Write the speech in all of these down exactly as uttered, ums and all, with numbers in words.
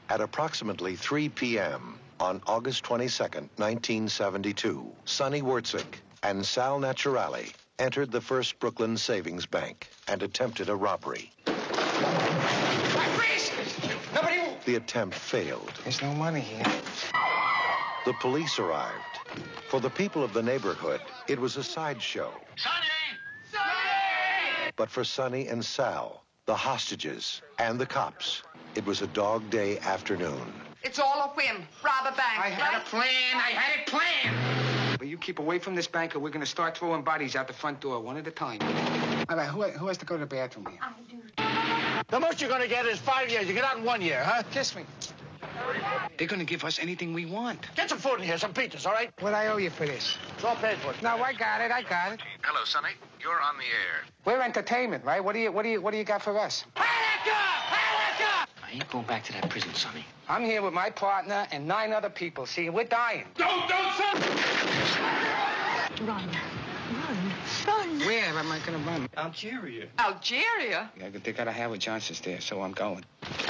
At approximately three p.m. on August twenty-second, nineteen seventy-two, Sonny Wurtzik and Sal Naturale entered the First Brooklyn Savings Bank and attempted a robbery. Nobody... The attempt failed. There's no money here. The police arrived. For the people of the neighborhood, it was a sideshow. Sonny! Sonny! But for Sonny and Sal, the hostages, and the cops, it was a dog day afternoon. It's all a whim. Rob a bank, I had right? a plan. I had it planned. But you keep away from this bank or we're going to start throwing bodies out the front door one at a time. All right, who, who has to go to the bathroom here? I do. The most you're going to get is five years. You get out in one year, huh? Kiss me. They're going to give us anything we want. Get some food in here, some pizzas, all right? What I owe you for this? It's all paid for. No, I got it. I got it. Hello, Sonny. You're on the air. We're entertainment, right? What do you, what do you, what do you got for us? I ain't going back to that prison, Sonny. I'm here with my partner and nine other people. See, we're dying. Don't, don't, son! Run. Run. Run. Where am I going to run? Algeria. Algeria? Yeah, they got to have a Johnson's there, so I'm going.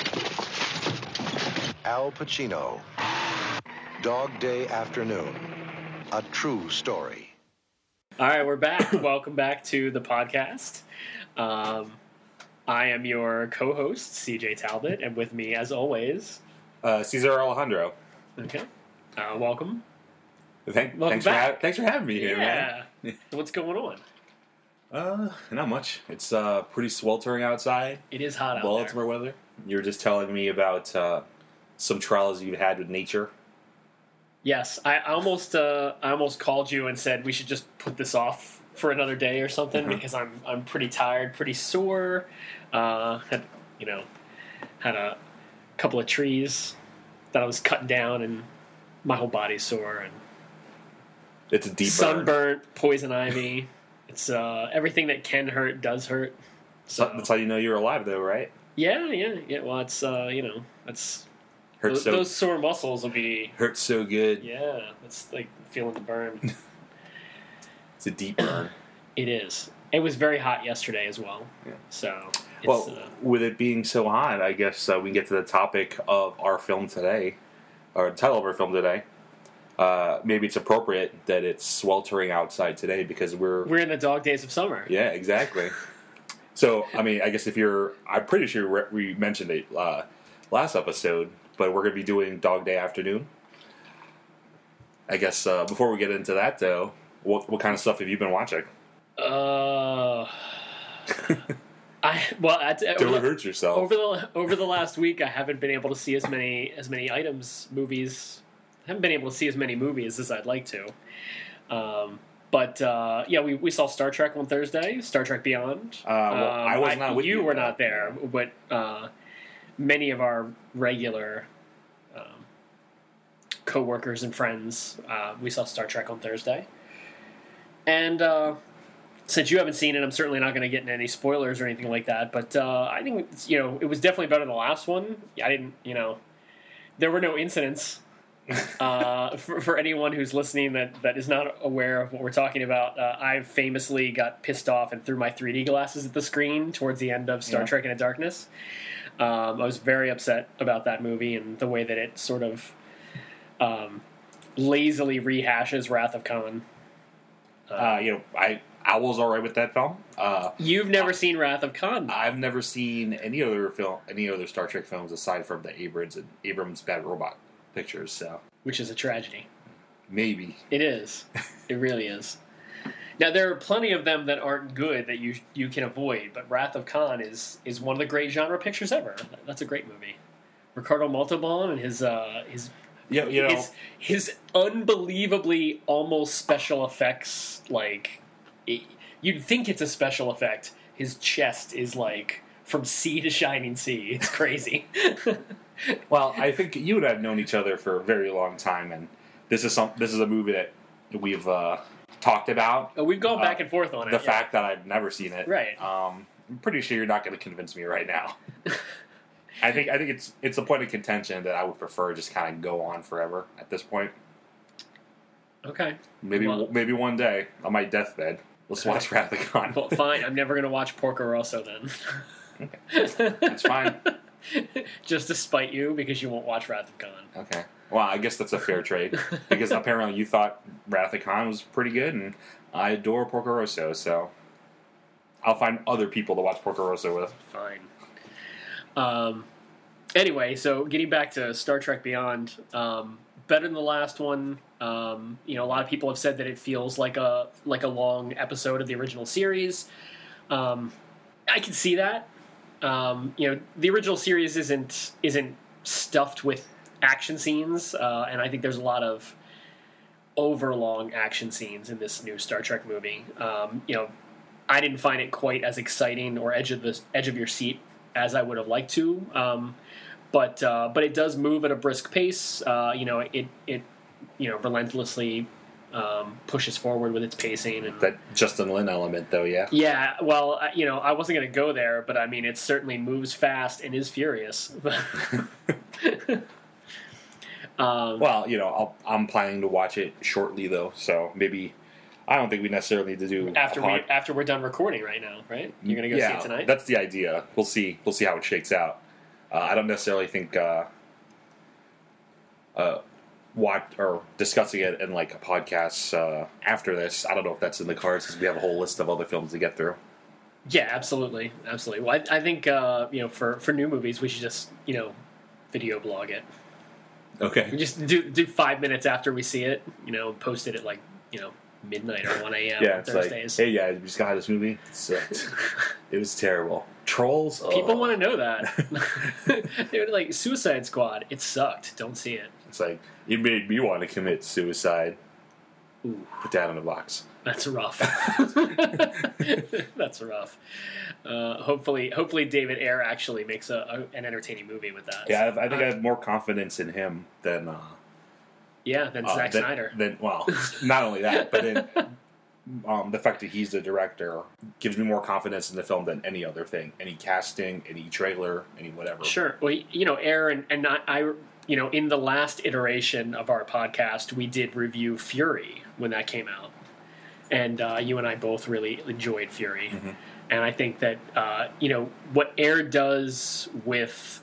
Al Pacino. Dog Day Afternoon. A true story. All right, we're back. Welcome back to the podcast. Um, I am your co-host, C J Talbot, and with me, as always... Uh, Cesar Alejandro. Okay. Uh, welcome. Thank, welcome thanks, back. for ha- thanks for having me here, yeah. man. What's going on? Uh, not much. It's uh, pretty sweltering outside. It is hot out Baltimore there. weather. You were just telling me about uh, some trials you've had with nature. Yes, I almost uh, I almost called you and said we should just put this off for another day or something Mhm. because I'm I'm pretty tired, pretty sore. Uh, had you know had a couple of trees that I was cutting down, and my whole body's sore and It's a deep burn. sunburnt, poison ivy. It's uh, everything that can hurt does hurt. So That's how you know you're alive, though, right? yeah, yeah, yeah. Well, it's uh, you know that's Hurts those, so those sore muscles will be hurts so good. yeah. It's like feeling the burn. It's a deep burn. It is. It was very hot yesterday as well. Yeah. So, it's, Well, uh, with it being so hot, I guess uh, we can get to the topic of our film today, or the title of our film today. Uh, maybe it's appropriate that it's sweltering outside today because we're... we're in the dog days of summer. Yeah, exactly. So, I mean, I guess if you're... I'm pretty sure we mentioned it uh, last episode, but we're going to be doing Dog Day Afternoon. I guess uh, before we get into that, though, what, what kind of stuff have you been watching? Uh, I well, I, Don't over, hurt yourself. over the over the last week, I haven't been able to see as many as many items, movies. I haven't been able to see as many movies as I'd like to. Um, but uh, yeah, we, we saw Star Trek on Thursday, Star Trek Beyond. Uh, well, Um, I was not with you. You were though. not there, but uh, many of our regular um, co-workers and friends, uh, we saw Star Trek on Thursday. And uh, since you haven't seen it, I'm certainly not going to get into any spoilers or anything like that. But uh, I think it's, you know it was definitely better than the last one. I didn't, you know, there were no incidents. uh, for, for anyone who's listening that, that is not aware of what we're talking about, uh, I famously got pissed off and threw my three D glasses at the screen towards the end of Star Yeah. Trek Into Darkness. Um, I was very upset about that movie and the way that it sort of um, lazily rehashes Wrath of Khan. Uh, you know, I I was all right with that film. Uh, You've never seen Wrath of Khan. I've never seen any other film, any other Star Trek films aside from the Abrams and Abrams Bad Robot pictures. So Which is a tragedy. maybe It is. It really is. Now, there are plenty of them that aren't good that you you can avoid, but Wrath of Khan is, is one of the great genre pictures ever. That's a great movie. Ricardo Montalban and his uh, his yeah, you know, his, his unbelievably almost special effects. Like it, you'd think it's a special effect. His chest is like from sea to shining sea. It's crazy. well, I think you and I have known each other for a very long time, and this is some this is a movie that we've uh, talked about. Oh, we've gone back Uh, and forth on it. The yeah. fact that I've never seen it, Right. Um, I'm pretty sure you're not going to convince me right now. I think I think it's it's a point of contention that I would prefer just kind of go on forever at this point. Okay. Maybe Well- maybe one day on my deathbed, let's watch Wrath of Khan. Well, fine. I'm never going to watch Porco Rosso then. It's fine. just to spite you because you won't watch Wrath of Khan. Okay. Well, I guess that's a fair trade because apparently you thought Wrath of Khan was pretty good, and I adore Porco Rosso, so I'll find other people to watch Porco Rosso with. Fine. Um. Anyway, so getting back to Star Trek Beyond, um, better than the last one. Um, you know, a lot of people have said that it feels like a like a long episode of the original series. Um, I can see that. Um, you know, the original series isn't isn't stuffed with action scenes, uh, and I think there's a lot of overlong action scenes in this new Star Trek movie. Um, you know, I didn't find it quite as exciting or edge of the edge of your seat as I would have liked to. Um, but uh, but it does move at a brisk pace. Uh, you know, it it you know relentlessly um, pushes forward with its pacing and That Justin Lin element, though, yeah. yeah. Well, I- you know, I wasn't going to go there, but I mean, it certainly moves fast and is furious. um, Well, you know, I'll, I'm planning to watch it shortly, though, so maybe I don't think we necessarily need to do after a we pod- after we're done recording right now, right? You're going to go yeah, see it tonight. That's the idea. We'll see. We'll see how it shakes out. Uh, I don't necessarily think uh, uh, watch or discussing it in like a podcast uh, after this. I don't know if that's in the cards because we have a whole list of other films to get through. Yeah, absolutely, absolutely. Well, I, I think uh, you know, for, for new movies, we should just you know, video blog it. Okay. We just do do five minutes after we see it, you know, post it at like you know midnight or one a.m. Yeah, on it's Thursdays. like, hey, yeah, we just got this movie. It sucked. It was terrible. Trolls. People oh. want to know that. They were like Suicide Squad. It sucked. Don't see it. It's like you made me want to commit suicide. Ooh, Put that in a box. that's rough. That's rough. Uh, hopefully, hopefully David Ayer actually makes a, a an entertaining movie with that. Yeah, I, I think Uh, I have more confidence in him than uh, yeah, than uh, Zack than, Snyder. Than, well, not only that, but in um, the fact that he's the director gives me more confidence in the film than any other thing. Any casting, any trailer, any whatever. Sure. Well, you know, Aaron and I, I, you know, in the last iteration of our podcast, we did review Fury when that came out, and uh, you and I both really enjoyed Fury. Mm-hmm. And I think that uh, you know what Ayer does with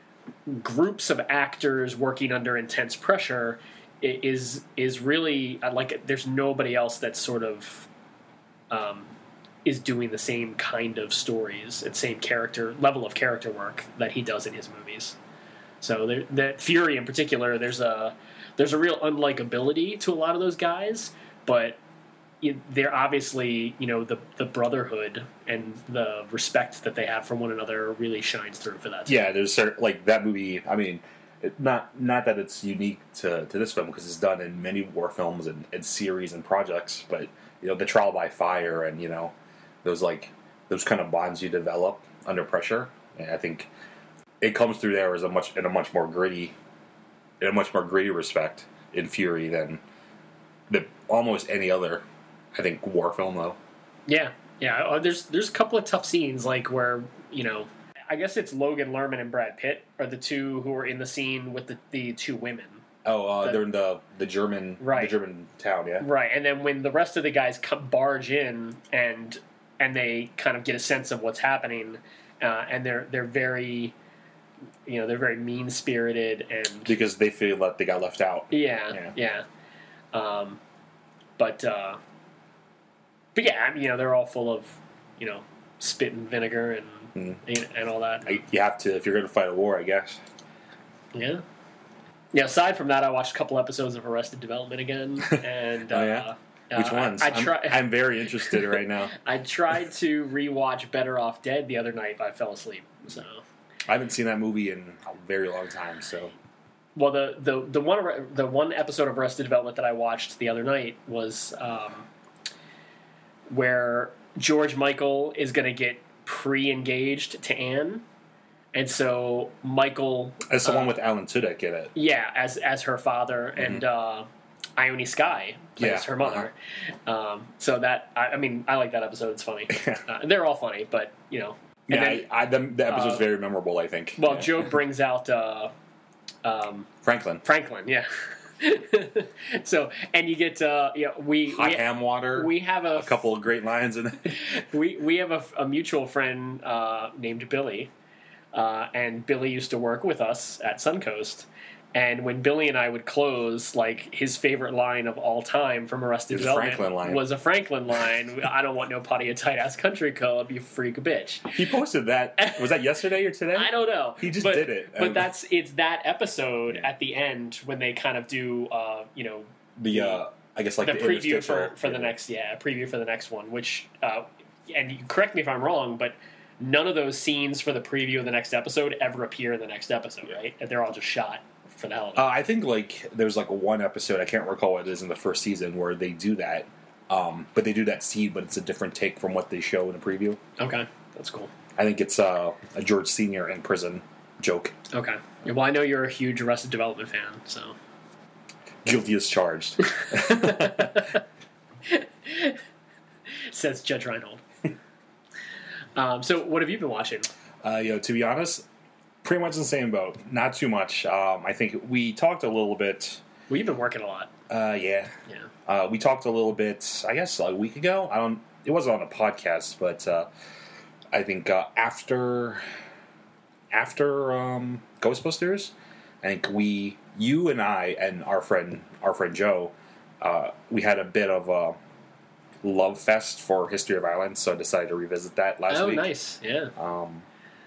groups of actors working under intense pressure i- is is really uh, like there's nobody else that sort of um, is doing the same kind of stories and same character level of character work that he does in his movies. So there, that Fury in particular, there's a there's a real unlikability to a lot of those guys, but it, they're obviously you know the the brotherhood and the respect that they have for one another really shines through for that. Yeah, there's certain, like that movie. I mean, it, not not that it's unique to, to this film because it's done in many war films and, and series and projects, but you know the trial by fire and you know those like those kind of bonds you develop under pressure. And I think it comes through there as a much in a much more gritty, in a much more gritty respect in Fury than the almost any other. I think war film though. Yeah, yeah. Uh, there's there's a couple of tough scenes like where you know I guess it's Logan Lerman and Brad Pitt are the two who are in the scene with the, the two women. Oh, uh, The- they're in the the German Right. the German town, yeah. Right, and then when the rest of the guys come barge in and and they kind of get a sense of what's happening, uh, and they're they're very, you know, they're very mean spirited and Because they feel that they got left out. yeah, yeah. Um, but uh, but yeah, I mean, you know, they're all full of you know spit and vinegar and Mm. and, and all that. I, you have to if you're going to fight a war, I guess. Yeah. Yeah. Aside from that, I watched a couple episodes of Arrested Development again, and Oh, yeah? uh, Which uh, ones? I, I I'm- try. I'm, very interested right now. I tried to rewatch Better Off Dead the other night, but I fell asleep. So, I haven't seen that movie in a very long time, so well, the the the one the one episode of Arrested Development that I watched the other night was um, where George Michael is going to get pre-engaged to Anne, and so Michael it's the uh, one with Alan Tudyk in it. yeah, as as her father, and uh, Ione Skye plays Yeah, her mother. Um, so that I, I mean, I like that episode. It's funny. uh, they're all funny, but you know. And Yeah, then, I, I, the, the episode's uh, very memorable. I think. well, Yeah. Joe brings out uh, um, Franklin, Franklin. Yeah. So and you get uh, yeah we hot we, ham water. we have a, a couple of great lines in it. we we have a, a mutual friend uh, named Billy. uh, and Billy used to work with us at Suncoast. And when Billy and I would close, like, his favorite line of all time from Arrested It was a Development Franklin line. was a Franklin line. I don't want no potty, a tight-ass country club, you freak bitch. He posted that. Was that yesterday or today? I don't know. He just but, did it. But Um, that's it's that episode Yeah. at the end when they kind of do, uh, you know, The, uh, I guess, like the, the, preview for, interstitial- for the next, yeah, preview for the next one, which, uh, and you correct me if I'm wrong, but none of those scenes for the preview of the next episode ever appear in the next episode, right? They're all just shot for the hell of it. Uh, I think like there's like one episode, I can't recall what it is in the first season, where they do that, um, but they do that scene, but it's a different take from what they show in the preview. Okay, that's cool. I think it's uh, a George Senior in prison joke. Okay. Yeah, well, I know you're a huge Arrested Development fan, so. Guilty as charged. Says Judge Reinhold. um, so, what have you been watching? Uh, you know, to be honest, pretty much the same boat. Not too much. Um, I think we talked a little bit. Well, you've been working a lot. Uh, yeah. Yeah. Uh, we talked a little bit, I guess, a week ago. I don't. It wasn't on a podcast, but uh, I think uh, after after um, Ghostbusters, I think we, you and I, and our friend, our friend Joe, uh, we had a bit of a love fest for History of Violence, so I decided to revisit that last oh, week. nice. Yeah. Um,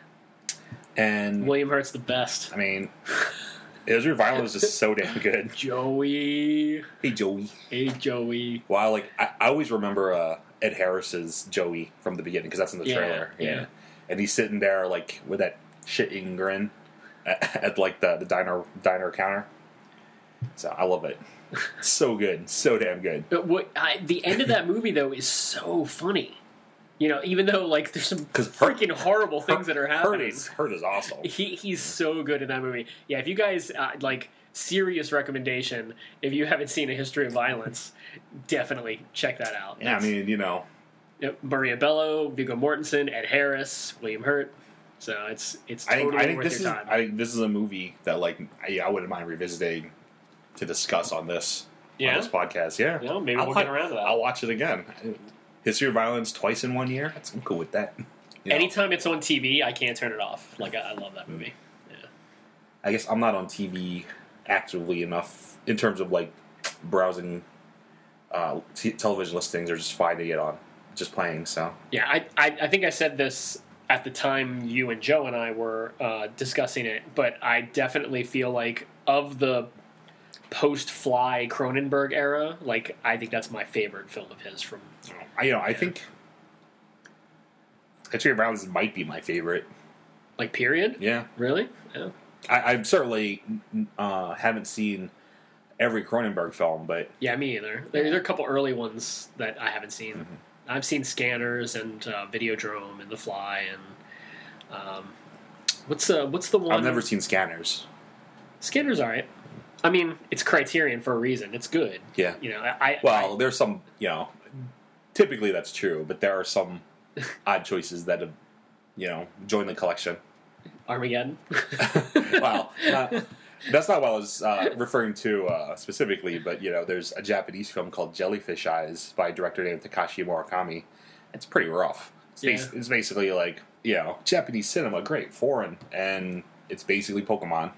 and William Hurt's the best. I mean, History of Violence is just so damn good. Joey. Hey, Joey. Hey, Joey. Well, I, like I, I always remember uh, Ed Harris's Joey from the beginning because that's in the Yeah, trailer. yeah. And he's sitting there like with that shit-eating grin at, at like the, the diner diner counter. So I love it. It's so good, so damn good. But what I, the end of that movie though is so funny. You know, even though like there's some 'Cause Hurt- freaking horrible things that are Hurt happening. is Hurt is awesome. He he's so good in that movie. Yeah, if you guys uh, like serious recommendation, if you haven't seen A History of Violence, definitely check that out. Yeah, I It's- mean, you know, Yep, Maria Bello, Viggo Mortensen, Ed Harris, William Hurt. So it's it's I totally think I think worth this is your time. I think this is a movie that like I, I wouldn't mind revisiting to discuss on this Yeah? on this podcast. Yeah, Yeah, maybe I'll we'll wa- get around to that. I'll watch it again. History of Violence twice in one year. That's, I'm cool with that. You know, Anytime it's on T V, I can't turn it off. Like I, I love that movie. Yeah. I guess I'm not on T V actively enough in terms of like browsing uh, t- television listings or just finding it on, just playing. So Yeah, I, I I think I said this at the time you and Joe and I were uh, discussing it, but I definitely feel like of the post-Fly Cronenberg era, like I think that's my favorite film of his. From I, you know, I think History of Violence might be my favorite. like period. Yeah, Really? Yeah. I, I certainly uh, haven't seen every Cronenberg film, but Yeah, me either. There, there are a couple early ones that I haven't seen. Mm-hmm. I've seen Scanners and uh, Videodrome and The Fly and um, what's uh, what's the one? I've never seen Scanners. Scanners. All right. I mean, it's Criterion for a reason. It's good. Yeah. You know, I Well, I, there's some, you know, typically that's true, but there are some odd choices that have, you know, joined the collection. Armageddon. Well, not, that's not what I was uh, referring to uh, specifically, but, you know, there's a Japanese film called Jellyfish Eyes by a director named Takashi Murakami. It's pretty rough. It's, bas- Yeah. it's basically like, you know, Japanese cinema, great, foreign, and it's basically Pokemon.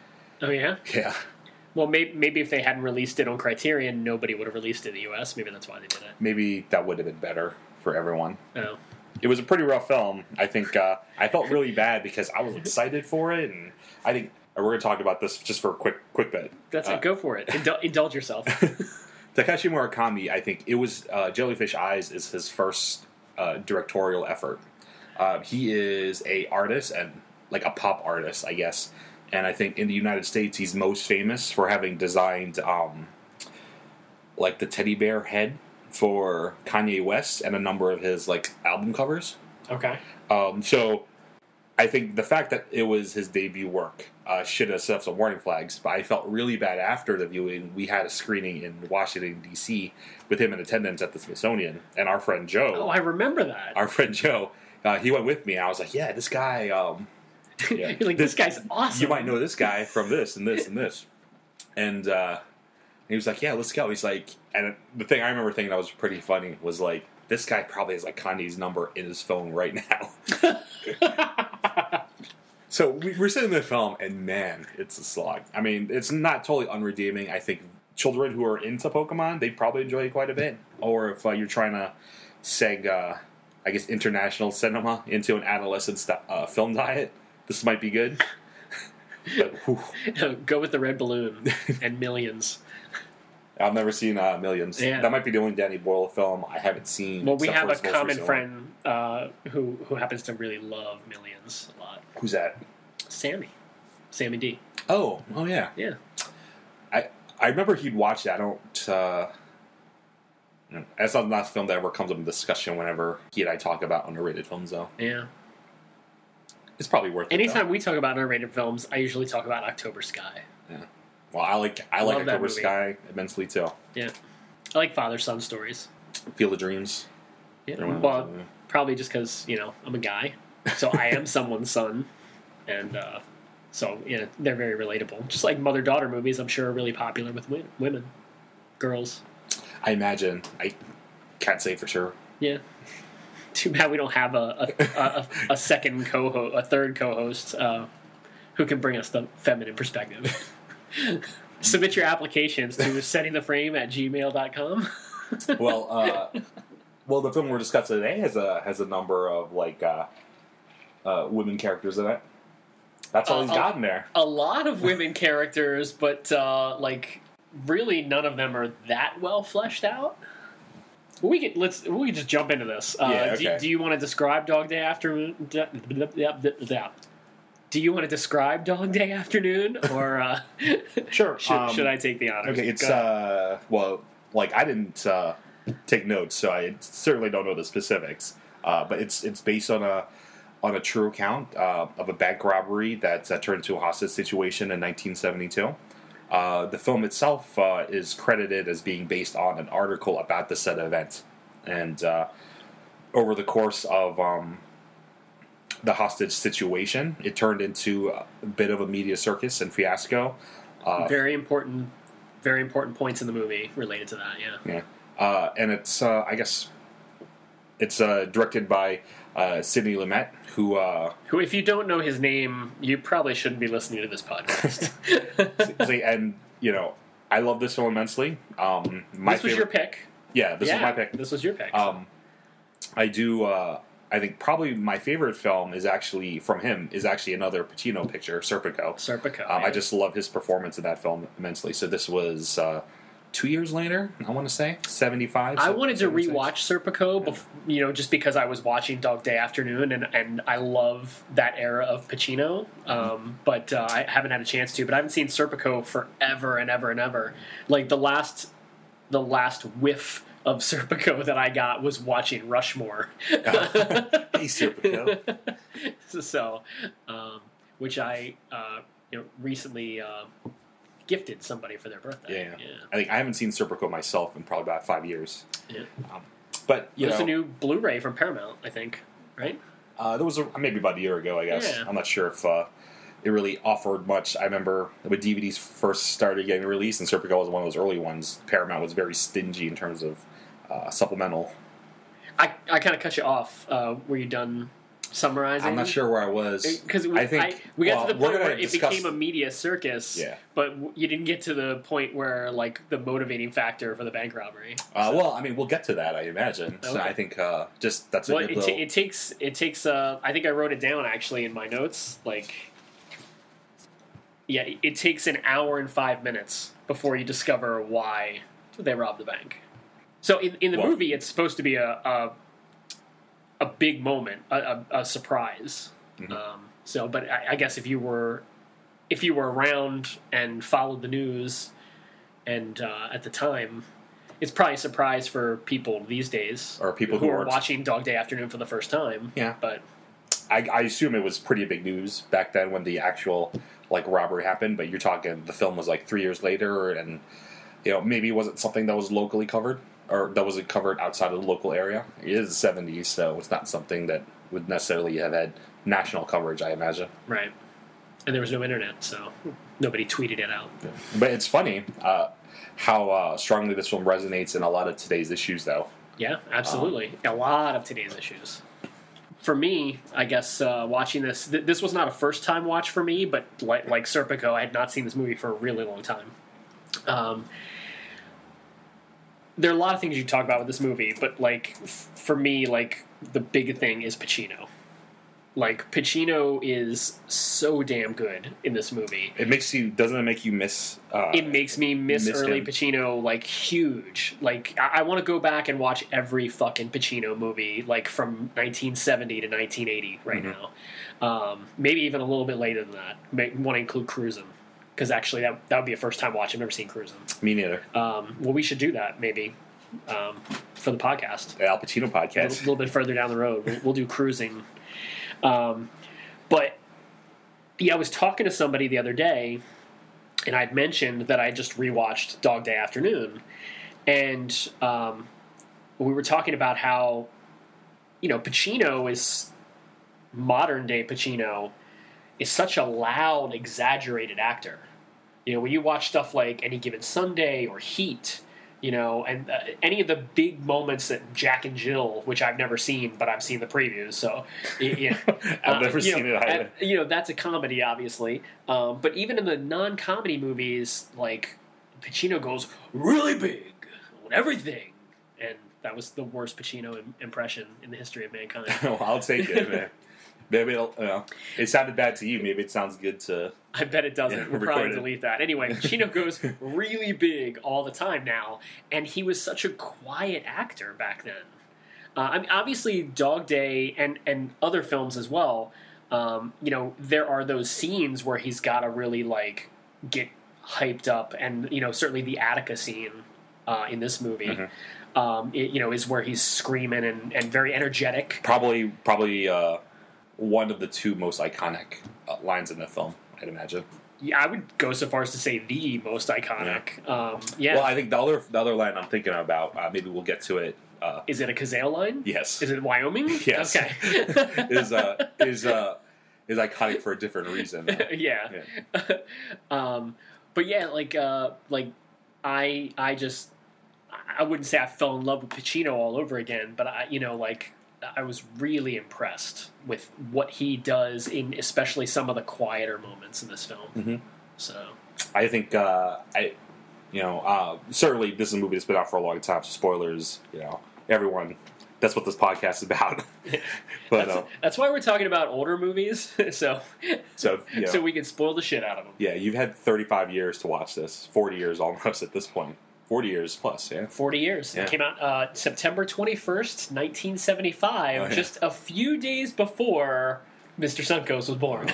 Oh yeah. Yeah. Well, maybe, maybe if they hadn't released it on Criterion, nobody would have released it in the U S. Maybe that's why they did it. Maybe that would have been better for everyone. Oh. It was a pretty rough film. I think uh, I felt really bad because I was excited for it, and I think we're going to talk about this just for a quick quick bit. That's Uh, it. Go for it. Indul- indulge yourself. Takashi Murakami, I think it was uh, Jellyfish Eyes is his first uh, directorial effort. Uh, he is a artist and like a pop artist, I guess. And I think in the United States, he's most famous for having designed um, like the teddy bear head for Kanye West and a number of his like album covers. Okay. Um, so I think the fact that it was his debut work uh, should have set up some warning flags. But I felt really bad after the viewing. We had a screening in Washington, D C with him in attendance at the Smithsonian. And our friend Joe, Oh, I remember that. our friend Joe, uh, he went with me. And I was like, yeah, this guy, um, yeah, You're like, this guy's awesome. you might know this guy from this and this and this. And uh, he was like, yeah, let's go. He's like, and the thing I remember thinking that was pretty funny was like, this guy probably has like Kanye's number in his phone right now. So we, we're sitting in the film, and man, it's a slog. I mean, it's not totally unredeeming. I think children who are into Pokemon, they probably enjoy it quite a bit. Or if uh, you're trying to seg, uh, I guess, international cinema into an adolescent st- uh, film diet, this might be good. But, whew. Go with the red balloon and Millions. I've never seen uh, Millions. Yeah. That might be the only Danny Boyle film I haven't seen. Well, we except have for a his most common recent friend uh, who who happens to really love Millions a lot. one. Who's that? Sammy. Sammy D. Oh, oh yeah. Yeah. I I remember he'd watch it. I don't. Uh, no, that's not the film that ever comes up in discussion whenever he and I talk about underrated films, though. Yeah. It's probably worth it. Anytime though. we talk about underrated films, I usually talk about October Sky. Yeah. Well, I like I like Love that October movie. Sky immensely too. Yeah. I like father-son stories. Field of Dreams. Yeah. Everyone Well, loves it. probably just because, you know, I'm a guy. So I am someone's son. And uh, so, yeah, they're very relatable. Just like mother-daughter movies, I'm sure are really popular with wi- women. Girls. I imagine. I can't say for sure. Yeah. Too bad we don't have a a, a, a second co-host, a third co-host uh, who can bring us the feminine perspective. Submit your applications to setting the frame at gmail dot com. Well, uh, well, the film we're discussing today has a has a number of like uh, uh, women characters in it. That's all Uh, he's a- got in there. A lot of women characters, but uh, like really none of them are that well fleshed out. We can let's we can just jump into this. Uh, Yeah, do, okay. do you want to describe Dog Day Afternoon? Do you want to describe Dog Day Afternoon, or uh, Sure. should, um, should I take the honors? Okay, it's Go ahead. uh, well, like I didn't uh, take notes, so I certainly don't know the specifics. Uh, but it's it's based on a on a true account uh, of a bank robbery that uh, turned into a hostage situation in nineteen seventy-two. Uh, the film itself uh, is credited as being based on an article about the said event, and uh, over the course of um, the hostage situation, it turned into a bit of a media circus and fiasco. Uh, very important, very important points in the movie related to that. Yeah. Yeah, uh, and it's uh, I guess it's uh, directed by uh, Sidney Lumet, who uh, Who, if you don't know his name, you probably shouldn't be listening to this podcast. and you know I love this film immensely. Um, my this was favorite, your pick. yeah, this yeah, is my pick. This was your pick. Um, I do. Uh, I think probably my favorite film is actually from him is actually another Pacino picture, Serpico. Serpico. Um, yeah. I just love his performance in that film immensely. So this was uh, two years later. I want to say seventy-five. I wanted to seventy-six. rewatch Serpico, bef- you know, just because I was watching Dog Day Afternoon, and, and I love that era of Pacino. Um, but uh, I haven't had a chance to. But I haven't seen Serpico forever and ever and ever. Like the last, the last whiff of Serpico that I got was watching Rushmore. Hey, Serpico. so, um, which I uh, you know recently uh, gifted somebody for their birthday. Yeah, yeah. I think I haven't seen Serpico myself in probably about five years. yeah. Um, but you There's know, a new Blu-ray from Paramount, I think. Right? uh, there was a, maybe about a year ago. I guess Yeah. I'm not sure if uh, it really offered much. I remember when D V Ds first started getting released, and Serpico was one of those early ones. Paramount was very stingy in terms of uh, supplemental. I, I kind of cut you off. Uh, were you done summarizing? I'm not sure where I was. Because we, I think I, we got well, to the we're point gonna where it discuss- became a media circus, Yeah. but w- you didn't get to the point where, like, the motivating factor for the bank robbery. Uh, well, I mean, we'll get to that. I imagine. So Okay. I think uh, just that's a Well, good it, little. ta- it takes, it takes. Uh, I think I wrote it down actually in my notes. Like, yeah, it, it takes an hour and five minutes before you discover why they robbed the bank. So in, in the Well- movie, it's supposed to be a a, a big moment, a, a, a surprise. Mhm. Um, so, but I, I guess if you were if you were around and followed the news, and uh, at the time, it's probably a surprise for people these days, Or people who, who are aren't. watching Dog Day Afternoon for the first time. Yeah. but I, I assume it was pretty big news back then when the actual like robbery happened. But you're talking the film was like three years later, and you know maybe it wasn't something that was locally covered or that wasn't covered outside of the local area. It is the seventies, so it's not something that would necessarily have had national coverage, I imagine. right, and there was no internet, so nobody tweeted it out. But it's funny uh, how uh, strongly this film resonates in a lot of today's issues, though. Yeah, absolutely. a lot of today's issues. for me, I guess uh, watching this, th- this was not a first time watch for me, but like like Serpico, I had not seen this movie for a really long time. Um, there are a lot of things you talk about with this movie, but like f- for me, like the big thing is Pacino. Like Pacino is so damn good in this movie. It makes you doesn't it make you miss? Uh, It makes me miss, miss early him. Pacino like huge. Like I, I want to go back and watch every fucking Pacino movie, like from nineteen seventy to nineteen eighty right Mm-hmm. now. Um, maybe even a little bit later than that. May, want to include Cruising, because actually that that would be a first time watch. I've never seen Cruising. Me neither. Um, well, we should do that maybe um, for the podcast. The Al Pacino A podcast. little, little bit further down the road, we'll, we'll do Cruising. Um, but yeah, I was talking to somebody the other day, and I'd mentioned that I just rewatched Dog Day Afternoon, and um, we were talking about how, you know, Pacino is modern day Pacino is such a loud, exaggerated actor. You know, when you watch stuff like Any Given Sunday or Heat, you know, and uh, any of the big moments that Jack and Jill, which I've never seen, but I've seen the previews, so you know, I've never you seen know, it either. uh, you know, that's a comedy, obviously. Um, but even in the non-comedy movies, like Pacino goes really big on everything, and that was the worst Pacino im- impression in the history of mankind. Well, I'll take it, man. Maybe it'll, you know, it sounded bad to you. Maybe it sounds good to. I bet it doesn't. Yeah, we'll probably recorded. delete that. Anyway, Pacino goes really big all the time now, and he was such a quiet actor back then. Uh, I mean, obviously, Dog Day and, and other films as well, um, you know, there are those scenes where he's got to really, like, get hyped up, and, you know, certainly the Attica scene uh, in this movie, Mm-hmm. um, it, you know, is where he's screaming and, and very energetic. Probably, probably uh, one of the two most iconic uh, lines in the film, I'd imagine. Yeah, I would go so far as to say the most iconic. Yeah. Um, yeah. Well, I think the other the other line I'm thinking about, uh, maybe we'll get to it. Uh, Is it a Kazale line? yes, Is it Wyoming? Yes. Okay. is uh, is uh, is iconic for a different reason. though. yeah. um, but yeah, like uh, like I I just I wouldn't say I fell in love with Pacino all over again, but I you know like I was really impressed with what he does in especially some of the quieter moments in this film. Mm-hmm. So I think uh, I, you know, uh, certainly this is a movie that's been out for a long time. So spoilers, you know, everyone. That's what this podcast is about. but that's, uh, that's why we're talking about older movies. so so you know, so we can spoil the shit out of them. yeah, you've had thirty-five years to watch this, forty years almost at this point, forty years plus. Yeah, forty years. Yeah. It came out uh, September twenty-first, nineteen seventy-five, Oh, yeah. just a few days before Mister Suncoast was born.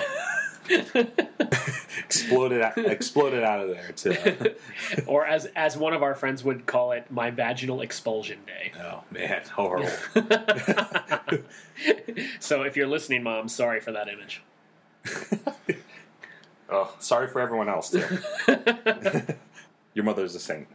exploded, out, exploded out of there. To, uh, Or as as one of our friends would call it, my vaginal expulsion day. oh man, horrible. So if you're listening, Mom, sorry for that image. Oh, sorry for everyone else too. Your mother's a saint.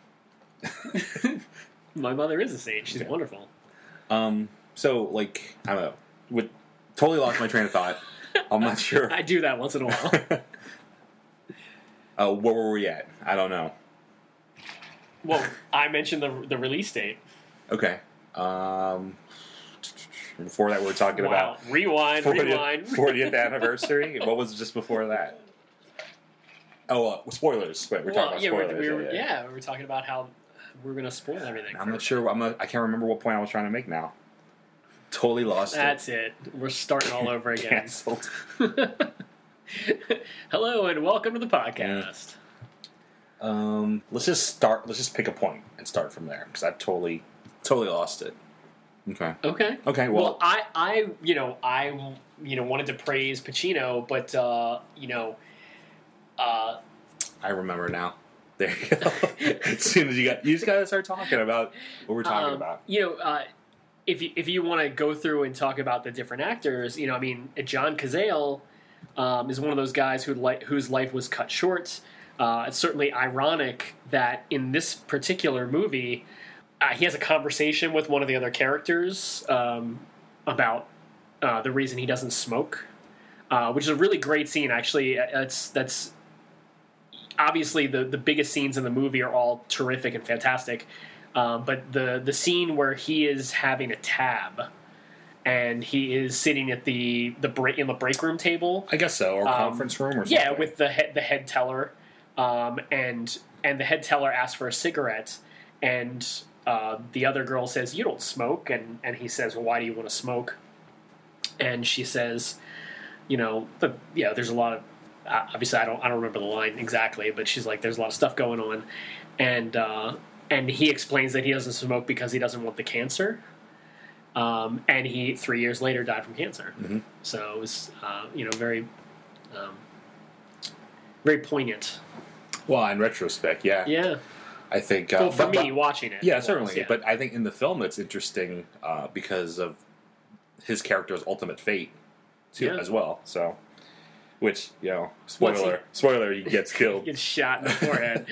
My mother is a saint. She's Yeah. wonderful. Um, so like I don't know, with totally lost my train of thought. I'm not sure. I do that once in a while. Uh, where were we at? I don't know. Well, I mentioned the the release date. Okay. Um, before that, we were talking Wow. about Rewind, rewind. fortieth, fortieth anniversary. What was just before that? Oh, uh, spoilers. Wait, we're Well, talking yeah, about we're, spoilers. we were, yeah, yeah, we were talking about how we're going to spoil everything. I'm for- not sure. I'm not, I can't remember what point I was trying to make now. Totally lost That's it. We're starting all over it. again. Cancelled. Hello and welcome to the podcast. Um, let's just start. Let's just pick a point and start from there because I totally, totally lost it. Okay. Okay. Okay. Well, Well, I, I, you know, I, you know, wanted to praise Pacino, but uh, you know, uh, I remember now. There you go. As soon as you got, you just got to start talking about what we're talking um, about. you know, uh, if you if you want to go through and talk about the different actors, you know, I mean, John Cazale um, is one of those guys who li- whose life was cut short. Uh, it's certainly ironic that in this particular movie, uh, he has a conversation with one of the other characters um, about uh, the reason he doesn't smoke, uh, which is a really great scene. Actually, that's that's obviously the the biggest scenes in the movie are all terrific and fantastic. Um, but the the scene where he is having a tab and he is sitting at the the break in the break room table. I guess so, or Um, conference room or something. Yeah, with the head the head teller, um, and and the head teller asks for a cigarette, and uh, the other girl says, "You don't smoke," and and he says, "Well, why do you want to smoke?" And she says, "You know, the, yeah, there's a lot of uh, obviously I don't I don't remember the line exactly, but she's like, there's a lot of stuff going on," and uh, and he explains that he doesn't smoke because he doesn't want the cancer. Um, and he three years later died from cancer. Mm-hmm. So it was, uh, you know, very, um, very poignant. Well, in retrospect, yeah. Yeah. I think... Uh, Well, for but- me, but- watching it. Yeah, it was, certainly. yeah. But I think in the film it's interesting uh, because of his character's ultimate fate, too, Yeah. as well. So, which, you know, What's he- spoiler, spoiler, he gets He killed gets shot in the forehead.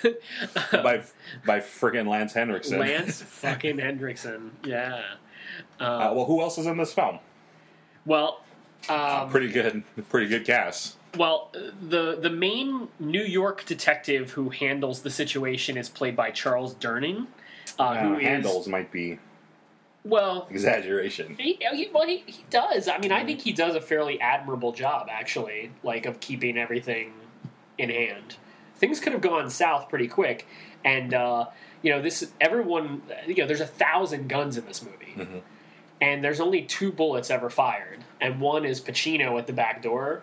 by by friggin' Lance Henriksen. Lance fucking Hendrickson. Yeah. Um, Uh, well, who else is in this film? well, um, Pretty good, pretty good cast. well, the the main New York detective who handles the situation is played by Charles Durning, uh, Uh, who is handles might be well. exaggeration. He, he, well, he, he does. I mean, I think he does a fairly admirable job, actually, like of keeping everything in hand. Things could have gone south pretty quick, and uh, you know, this everyone. You know, there's a thousand guns in this movie, Mm-hmm. and there's only two bullets ever fired, and one is Pacino at the back door.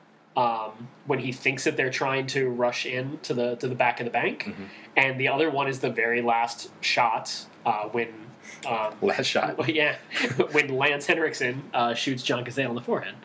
Um, when he thinks that they're trying to rush in to the to the back of the bank, Mm-hmm. and the other one is the very last shot uh, when. Um, Last shot. well, yeah, when Lance Henriksen uh, shoots John Cazale on the forehead.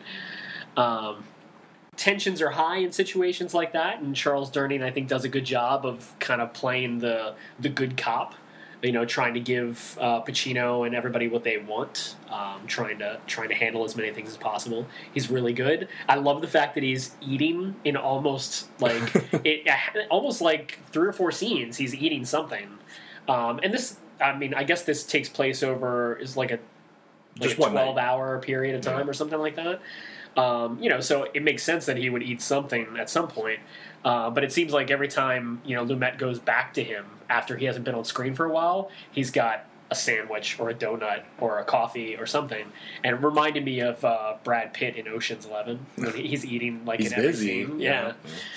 Um, tensions are high in situations like that, and Charles Durning, I think, does a good job of kind of playing the the good cop. You know, trying to give uh, Pacino and everybody what they want, um, trying to trying to handle as many things as possible. He's really good. I love the fact that he's eating in almost like it, almost like three or four scenes. He's eating something, um, and this. I mean, I guess this takes place over is like a like Just a one night. twelve hour period of time Yeah. or something like that. Um, you know, so it makes sense that he would eat something at some point. Uh, but it seems like every time you know Lumet goes back to him after he hasn't been on screen for a while, he's got a sandwich or a donut or a coffee or something. And it reminded me of uh, Brad Pitt in Ocean's Eleven when he- he's eating like He's in every busy. scene. Yeah.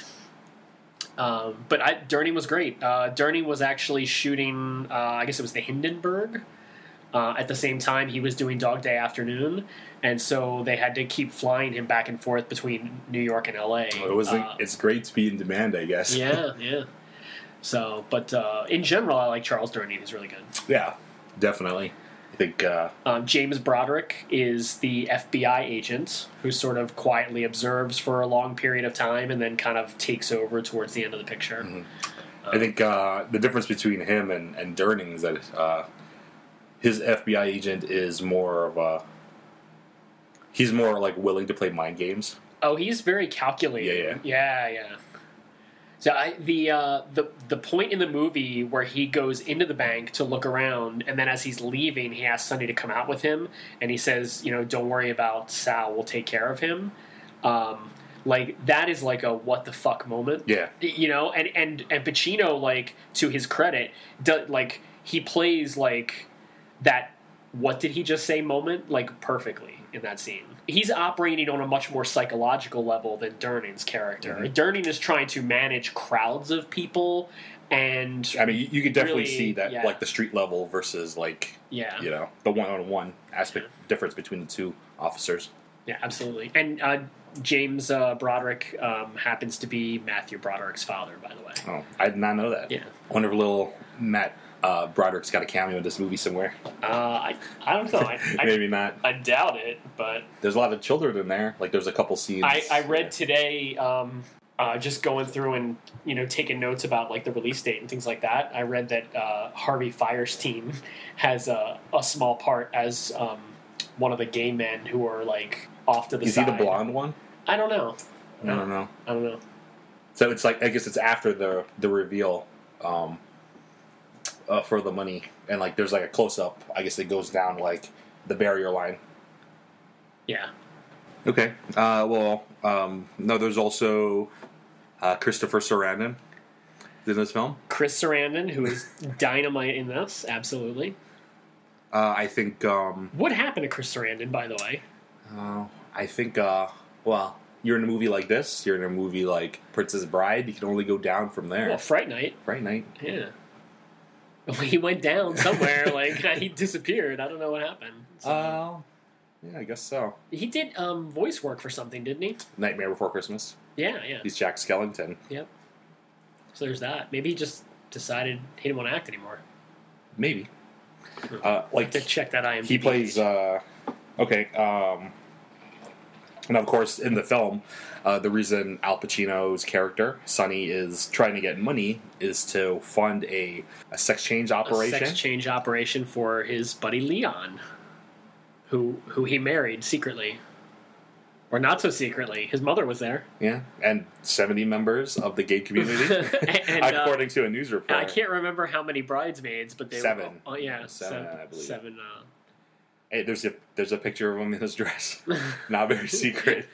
Um, but I, Durning was great. Uh, Durning was actually shooting, uh, I guess it was the Hindenburg. Uh, at the same time, he was doing Dog Day Afternoon, and so they had to keep flying him back and forth between New York and L A. It was. Uh, it's great to be in demand, I guess. yeah, yeah. So, but uh, in general, I like Charles Durning. He's really good. Yeah, definitely. I think. Uh, Um, James Broderick is the F B I agent who sort of quietly observes for a long period of time and then kind of takes over towards the end of the picture. Mm-hmm. I think uh, the difference between him and, and Durning is that uh, his F B I agent is more of a. He's more like willing to play mind games. Oh, he's very calculating. Yeah, yeah, yeah. So I, the uh, the the point in the movie where he goes into the bank to look around, and then as he's leaving, he asks Sonny to come out with him, and he says, "You know, don't worry about Sal. We'll take care of him." Um, like that is like a what the fuck moment. Yeah. You know, and and and Pacino, like to his credit, do, like he plays like that. What did he just say? Moment like perfectly in that scene. He's operating on a much more psychological level than Durning's character. Mm-hmm. Durning is trying to manage crowds of people, and I mean, you, you could definitely really, see that, yeah. like the street level versus like, yeah, you know, the one-on-one aspect difference between the two officers. yeah, absolutely. And uh, James uh, Broderick um, happens to be Matthew Broderick's father, by the way. Oh, I did not know that. Yeah. I wonder if little Matt uh, Broderick's got a cameo in this movie somewhere. Uh, I I don't know. I, I, Maybe not. I doubt it, but There's a lot of children in there. Like, there's a couple scenes. I, I read today, um, uh, just going through and you know taking notes about like the release date and things like that. I read that uh, Harvey Fierstein has a, a small part as um, one of the gay men who are like off to the Is side. he the blonde one? I don't know. I don't know. I don't know. So it's like, I guess it's after the the reveal um, uh, for the money, and like there's like a close up. I guess it goes down like the barrier line. Yeah. Okay. Uh, well, um, no, there's also uh, Christopher Sarandon in this film. Chris Sarandon, who is dynamite in this, absolutely. Uh, I think. Um, What happened to Chris Sarandon, by the way? uh, I think. Uh, well, you're in a movie like this. You're in a movie like Princess Bride. You can only go down from there. Well, Fright Night. Fright Night. Yeah. He went down somewhere, like, he disappeared. I don't know what happened. So. Uh, yeah, I guess so. He did um, voice work for something, didn't he? Nightmare Before Christmas. Yeah, yeah. He's Jack Skellington. Yep. So there's that. Maybe he just decided he didn't want to act anymore. Maybe. Uh, like To check that I M D B. he plays. Uh, okay. Um, and of course, in the film, uh, the reason Al Pacino's character Sonny is trying to get money is to fund a, a sex change a operation. sex change operation for his buddy Leon, who who he married secretly, or not so secretly. His mother was there. Yeah, and seventy members of the gay community, And, uh, according to a news report. I can't remember how many bridesmaids, but they Seven. were oh yeah Seven, seven, I believe. seven uh, Hey, there's a there's a picture of him in his dress. Not very secret.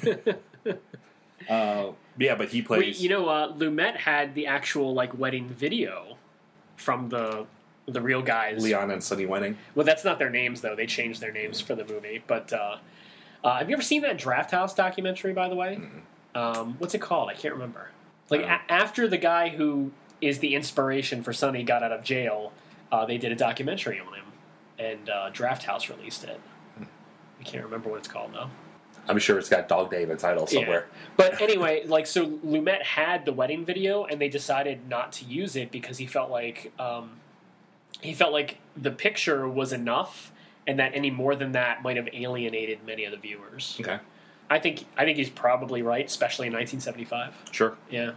uh, yeah, but he we, plays. you know, uh, Lumet had the actual like wedding video from the the real guys. Leon and Sonny wedding. Well, that's not their names though. They changed their names for the movie. But uh, uh, have you ever seen that Draft House documentary? By the way, Mm-hmm. um, what's it called? I can't remember. Like Uh, a- after the guy who is the inspiration for Sonny got out of jail, uh, they did a documentary on him, and uh, Draft House released it. I can't remember what it's called though. I'm sure it's got Dog Day in the title somewhere. Yeah. But anyway, like so, Lumet had the wedding video, and they decided not to use it because he felt like um, he felt like the picture was enough, and that any more than that might have alienated many of the viewers. Okay, I think I think he's probably right, especially in nineteen seventy-five. sure. Yeah.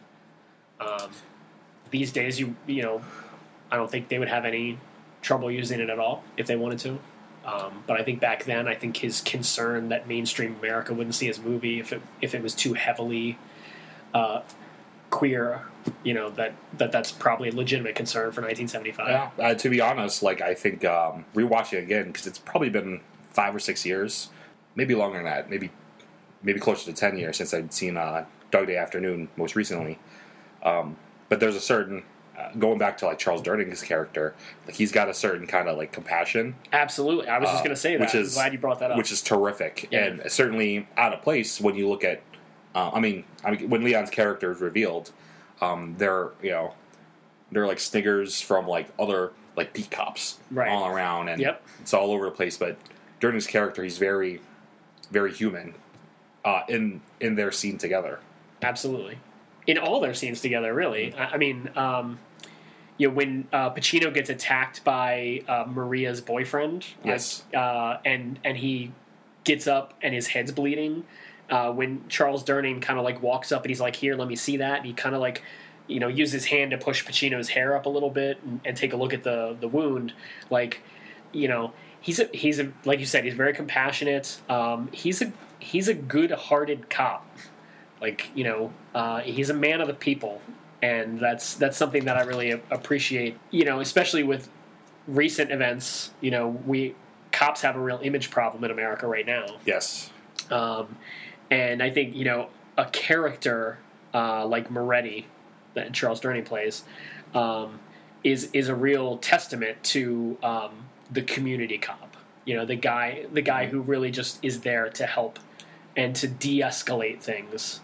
Um, these days, you you know, I don't think they would have any trouble using it at all if they wanted to. Um, but I think back then, I think his concern that mainstream America wouldn't see his movie if it if it was too heavily uh, queer, you know, that, that that's probably a legitimate concern for nineteen seventy-five. Yeah, uh, to be honest, like I think um, rewatching it again because it's probably been five or six years, maybe longer than that, maybe maybe closer to ten years since I'd seen uh, Dog Day Afternoon most recently. Um, but there's a certain uh, going back to like Charles Durning's character, like he's got a certain kind of like compassion. Absolutely, I was just uh, going to say that. which is I'm glad you brought that up. which is terrific Yeah. and certainly out of place when you look at. Uh, I mean, I mean, when Leon's character is revealed, um, they're you know, they're like sniggers from like other like beat cops Right. all around, and Yep. it's all over the place. But Durning's character, he's very, very human uh, in in their scene together. Absolutely. In all their scenes together, really. I, I mean, um, you know, when uh, Pacino gets attacked by uh, Maria's boyfriend, Yes. like, uh, and and he gets up and his head's bleeding. Uh, when Charles Durning kind of like walks up and he's like, "Here, let me see that," and he kind of like, you know, uses his hand to push Pacino's hair up a little bit and, and take a look at the the wound. Like, you know, he's a he's a like you said, he's very compassionate. Um, he's a he's a good-hearted cop. Like, you know, uh, he's a man of the people, and that's that's something that I really a- appreciate. You know, especially with recent events. You know, we cops have a real image problem in America right now, Yes. um, and I think you know a character uh, like Moretti that Charles Durning plays um, is is a real testament to um, the community cop. You know, the guy the guy who really just is there to help and to de-escalate things.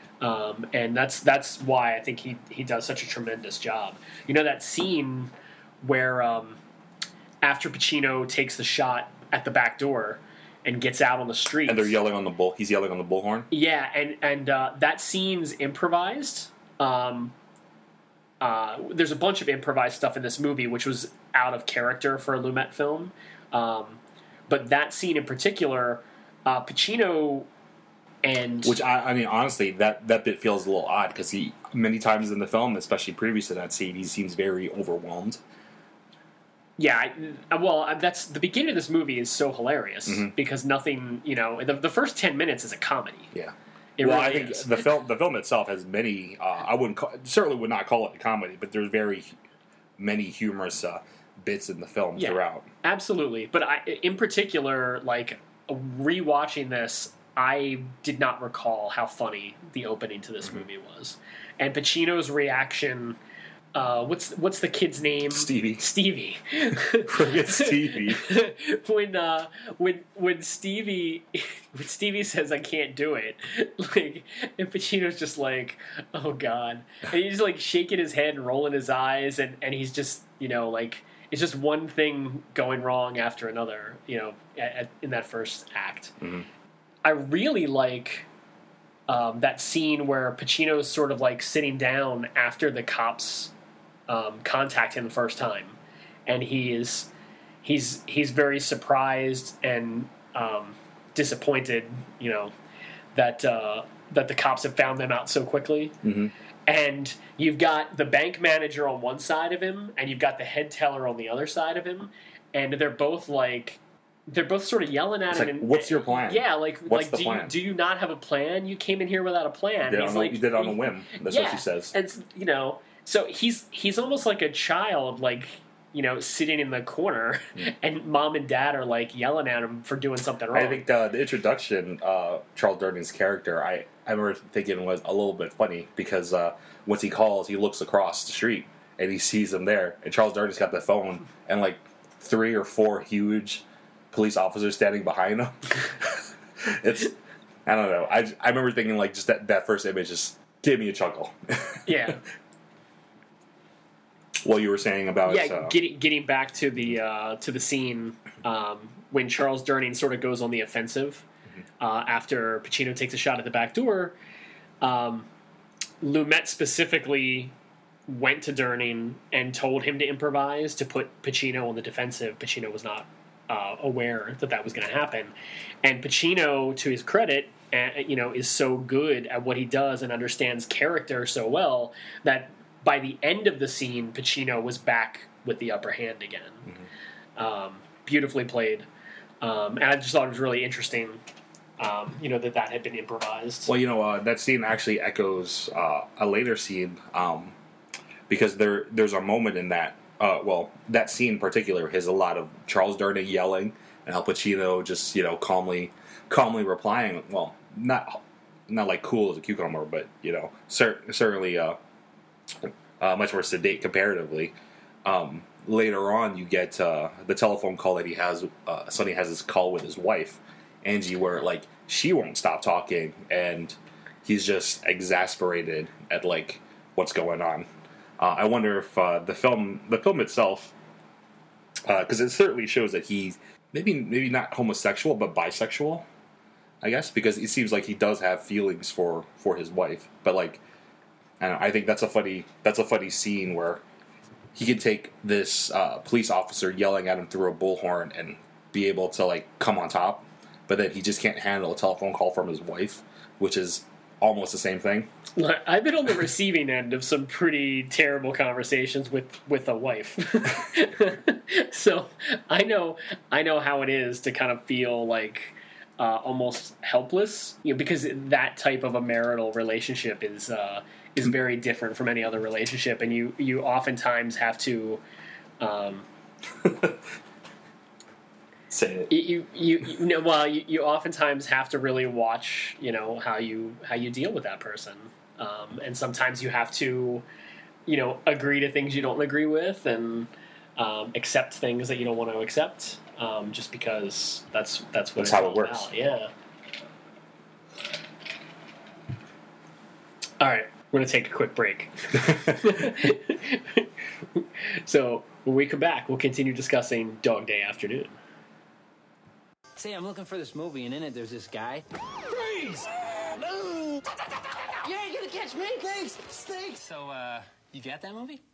Um, and that's that's why I think he, he does such a tremendous job. You know that scene where um, after Pacino takes the shot at the back door and gets out on the street, And they're yelling on the bull. He's yelling on the bullhorn. yeah, and and uh, that scene's improvised. Um, uh, there's a bunch of improvised stuff in this movie, which was out of character for a Lumet film. Um, but that scene in particular, uh, Pacino and Which I, I mean, honestly, that, that bit feels a little odd because he many times in the film, especially previous to that scene, he seems very overwhelmed. yeah, I, well, that's the beginning of this movie is so hilarious Mhm. because nothing, you know, the, the first ten minutes is a comedy. Yeah. It well, really I think is. the film the film itself has many. Uh, I wouldn't call, certainly would not call it a comedy, but there's very many humorous uh, bits in the film Yeah. throughout. Absolutely, but I, in particular, like rewatching this, I did not recall how funny the opening to this movie was, and Pacino's reaction uh, what's what's the kid's name? Stevie. Stevie. Forget Stevie. when uh, when when Stevie when Stevie says I can't do it, like, and Pacino's just like, oh god, and he's like shaking his head and rolling his eyes, and, and he's just, you know, like, it's just one thing going wrong after another, you know, at, at, in that first act. Mm-hmm. I really like um, that scene where Pacino's sort of like sitting down after the cops um, contact him the first time, and he is he's he's very surprised and um, disappointed, you know, that uh, that the cops have found them out so quickly. Mm-hmm. And you've got the bank manager on one side of him, and you've got the head teller on the other side of him, and they're both like, they're both sort of yelling at It's him. like, and, what's your plan? Yeah, like, What's like the do plan? you do you not have a plan? You came in here without a plan. You did, He's on, a, like, you did it on a whim. That's yeah, what she says. and you know, so he's he's almost like a child, like, you know, sitting in the corner, Mm. and mom and dad are like yelling at him for doing something wrong. I think uh, the introduction, uh, Charles Darning's character, I, I remember thinking was a little bit funny because uh, once he calls, he looks across the street and he sees him there, and Charles Darning's got the phone and like three or four huge police officers standing behind him. It's, I don't know. I, I remember thinking like just that, that first image just gave me a chuckle. Yeah. What you were saying about yeah, uh, getting getting back to the uh, to the scene um, when Charles Durning sort of goes on the offensive uh, after Pacino takes a shot at the back door. Um, Lumet specifically went to Durning and told him to improvise to put Pacino on the defensive. Pacino was not uh, aware that that was going to happen, and Pacino, to his credit, uh, you know, is so good at what he does and understands character so well that by the end of the scene, Pacino was back with the upper hand again. Mm-hmm. Um, beautifully played. Um, and I just thought it was really interesting, um, you know, that that had been improvised. Well, you know, uh, that scene actually echoes uh, a later scene um, because there there's a moment in that, uh, well, that scene in particular has a lot of Charles Darning yelling and Al Pacino just, you know, calmly calmly replying. Well, not not like cool as a cucumber, but, you know, cer- certainly... Uh, Uh, much more sedate comparatively. Um, later on, you get uh, the telephone call that he has. Uh, Sonny has his call with his wife, Angie, where like she won't stop talking, and he's just exasperated at like what's going on. Uh, I wonder if uh, the film, the film itself, because uh, it certainly shows that he's maybe maybe not homosexual but bisexual, I guess, because it seems like he does have feelings for for his wife, but like. And I think that's a funny that's a funny scene where he can take this uh, police officer yelling at him through a bullhorn and be able to like come on top, but then he just can't handle a telephone call from his wife, which is almost the same thing. I've been on the receiving end of some pretty terrible conversations with, with a wife, so I know I know how it is to kind of feel like uh, almost helpless, you know, because that type of a marital relationship is. Uh, is very different from any other relationship, and you, you oftentimes have to um, say it. You you, you know, well you, you oftentimes have to really watch, you know, how you how you deal with that person, um, and sometimes you have to, you know, agree to things you don't agree with, and um, accept things that you don't want to accept, um, just because that's that's what that's it's how all it works. About. Yeah. All right. We're going to take a quick break. So when we come back, we'll continue discussing Dog Day Afternoon. Say, I'm looking for this movie, and in it there's this guy. Freeze! No! You ain't gonna catch me! Thanks! Snakes! So, uh, you got that movie?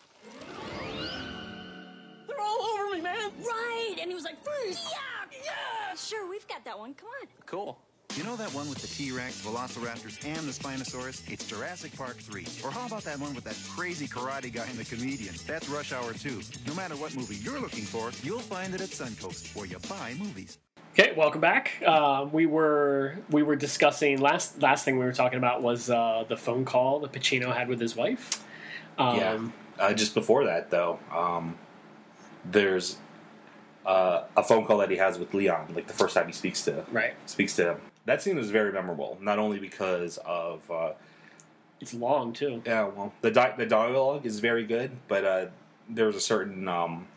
They're all over me, man! Right! And he was like, freeze! Yeah! Yeah! Sure, we've got that one. Come on. Cool. You know that one with the T-Rex, Velociraptors, and the Spinosaurus? It's Jurassic Park three. Or how about that one with that crazy karate guy and the comedian? That's Rush Hour two. No matter what movie you're looking for, you'll find it at Suncoast, where you buy movies. Okay, welcome back. Uh, we were we were discussing last last thing we were talking about was uh, the phone call that Pacino had with his wife. Um, yeah. Uh, just before that, though, um, there's uh, a phone call that he has with Leon, like the first time he speaks to right speaks to him. That scene is very memorable, not only because of uh, It's long too. Yeah, well, the di- the dialogue is very good, but uh, there's a certain um,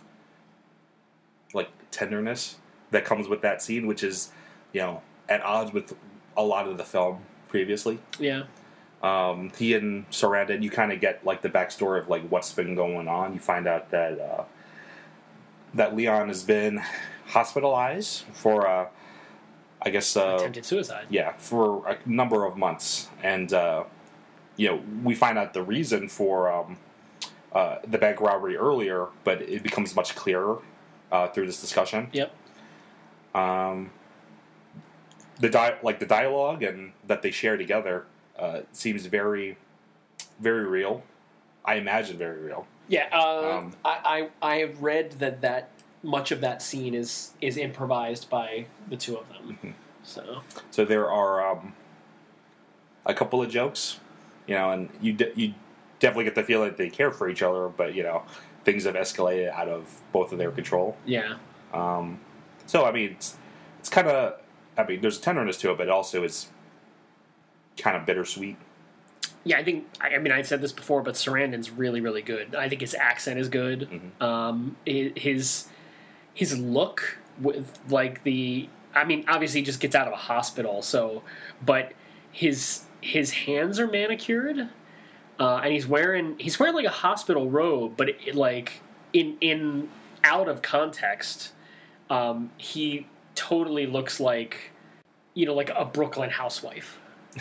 like tenderness that comes with that scene, which is, you know, at odds with a lot of the film previously. Yeah. Um, he and Sarandon, you kind of get like the backstory of like what's been going on. You find out that uh, that Leon has been hospitalized for, uh, I guess, uh, attempted suicide. Yeah, for a number of months, and uh, you know, we find out the reason for um, uh, the bank robbery earlier, but it becomes much clearer uh, through this discussion. Yep. Um, the di- like the dialogue and that they share together uh, seems very, very real. I imagine very real. Yeah, uh, Um, I, I I have read that that much of that scene is is improvised by the two of them. Mm-hmm. So So there are um, a couple of jokes, you know, and you de- you definitely get the feeling that they care for each other, but you know, things have escalated out of both of their control. yeah, Um, so I mean, it's, it's kind of, I mean, there's a tenderness to it, but it also is kind of bittersweet. yeah. I think I, I mean I said this before, but Sarandon's really really good. I think his accent is good. Mm-hmm. Um, hi- his his look with like the I mean obviously he just gets out of a hospital, so but his his hands are manicured. Uh, and he's wearing he's wearing like a hospital robe, but it, it, like in in out of context, um, he totally looks like you know like a Brooklyn housewife.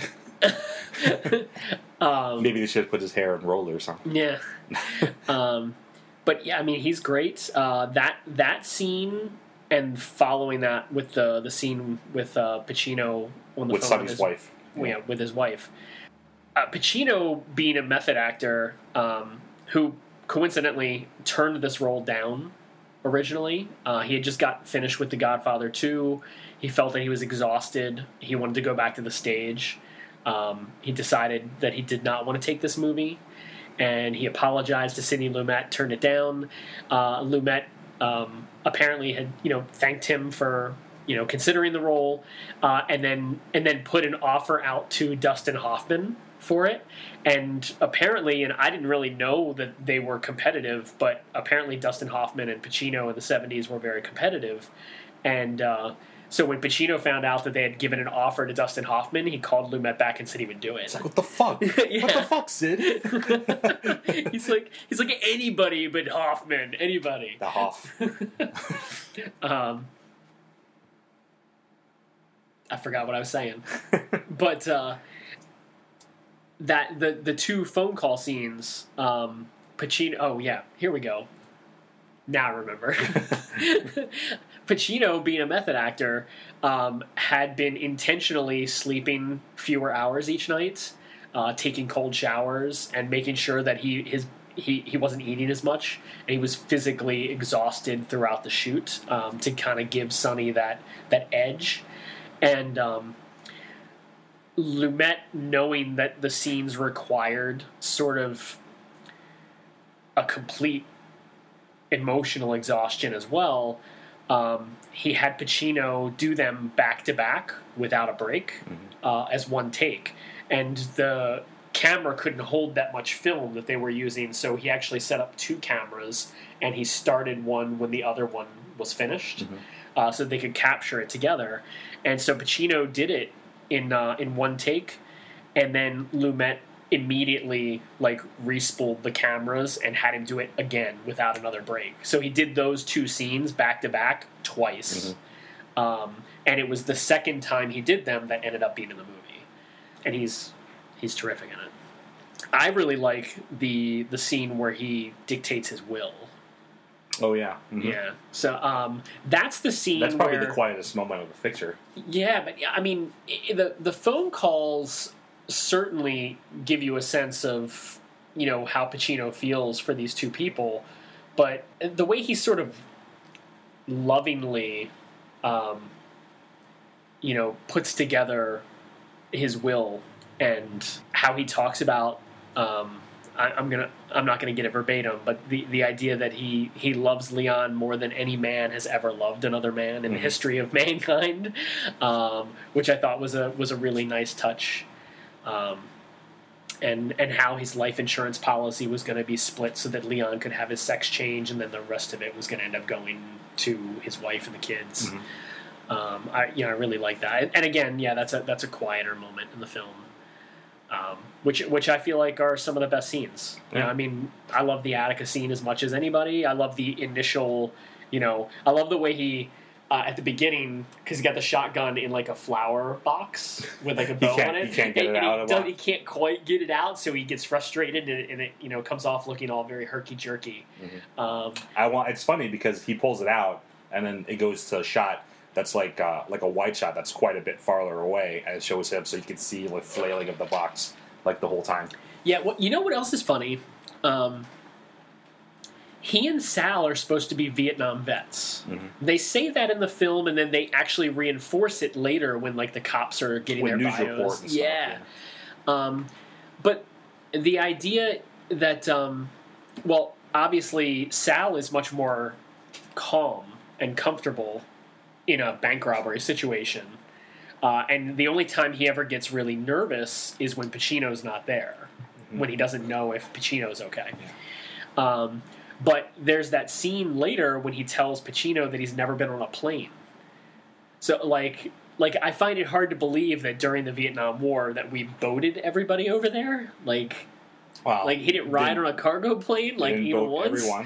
um, Maybe they should have put his hair in rollers or something. yeah, um, but yeah, I mean he's great. Uh, that that scene and following that with the the scene with uh, Pacino on the With phone Sonny's his, wife. yeah, yeah, with his wife. Uh, Pacino, being a method actor, um, who coincidentally turned this role down originally. Uh, he had just got finished with The Godfather two. He felt that he was exhausted. He wanted to go back to the stage. Um, he decided that he did not want to take this movie, and he apologized to Sidney Lumet, turned it down. Uh, Lumet um, apparently had, you know, thanked him for, you know, considering the role, uh, and then and then put an offer out to Dustin Hoffman for it. And apparently, and I didn't really know that they were competitive, but apparently Dustin Hoffman and Pacino in the seventies were very competitive. And uh, so when Pacino found out that they had given an offer to Dustin Hoffman, he called Lumet back and said he would do it. It's like, what the fuck? Yeah. What the fuck, Sid? he's like he's like anybody but Hoffman, anybody. The Hoff. um, I forgot what I was saying, but uh, that the the two phone call scenes, um, Pacino. Oh yeah, here we go. Now I remember. Pacino, being a method actor, um, had been intentionally sleeping fewer hours each night, uh, taking cold showers, and making sure that he his he, he wasn't eating as much, and he was physically exhausted throughout the shoot um, to kind of give Sonny that that edge. And um, Lumet, knowing that the scenes required sort of a complete emotional exhaustion as well, um, he had Pacino do them back to back without a break, mm-hmm. uh, as one take. And the camera couldn't hold that much film that they were using, so he actually set up two cameras, and he started one when the other one was finished, mm-hmm. uh, so they could capture it together. And so Pacino did it in uh, in one take, and then Lumet immediately like re-spooled the cameras and had him do it again without another break. So he did those two scenes back to back twice, mm-hmm. um, and it was the second time he did them that ended up being in the movie. And he's he's terrific in it. I really like the the scene where he dictates his will. Oh yeah, mm-hmm. yeah. So um, that's the scene. That's probably where, the quietest moment of the picture. Yeah, but I mean, the the phone calls certainly give you a sense of, you know, how Pacino feels for these two people, but the way he sort of lovingly, um, you know, puts together his will and how he talks about. Um, I, I'm gonna. I'm not gonna get it verbatim, but the, the idea that he, he loves Leon more than any man has ever loved another man in mm-hmm. the history of mankind, um, which I thought was a was a really nice touch. Um, and and how his life insurance policy was going to be split so that Leon could have his sex change, and then the rest of it was going to end up going to his wife and the kids. Mm-hmm. Um, I you know I really like that, and again, yeah, that's a that's a quieter moment in the film, um, which which I feel like are some of the best scenes. Yeah. You know, I mean, I love the Attica scene as much as anybody. I love the initial, you know, I love the way he. Uh, at the beginning, because he got the shotgun in like a flower box with like a bow on it. You can't get and, it and out. He, Of does, he can't quite get it out, so he gets frustrated, and, and it you know comes off looking all very herky jerky. Mm-hmm. Um, I want. It's funny because he pulls it out, and then it goes to a shot that's like uh, like a wide shot that's quite a bit farther away, and it shows him so you can see the flailing of the box like the whole time. Yeah, well, you know what else is funny? Um, He and Sal are supposed to be Vietnam vets. Mm-hmm. They say that in the film, and then they actually reinforce it later when, like, the cops are getting when their news bios. report and yeah. stuff, yeah. Um, but the idea that, um, well, obviously Sal is much more calm and comfortable in a bank robbery situation, uh, and the only time he ever gets really nervous is when Pacino's not there, mm-hmm. when he doesn't know if Pacino's okay. Yeah. Um, But there's that scene later when he tells Pacino that he's never been on a plane. So, like, like I find it hard to believe that during the Vietnam War that we boated everybody over there. Like, wow. like he didn't ride didn't, on a cargo plane, like even once. Everyone.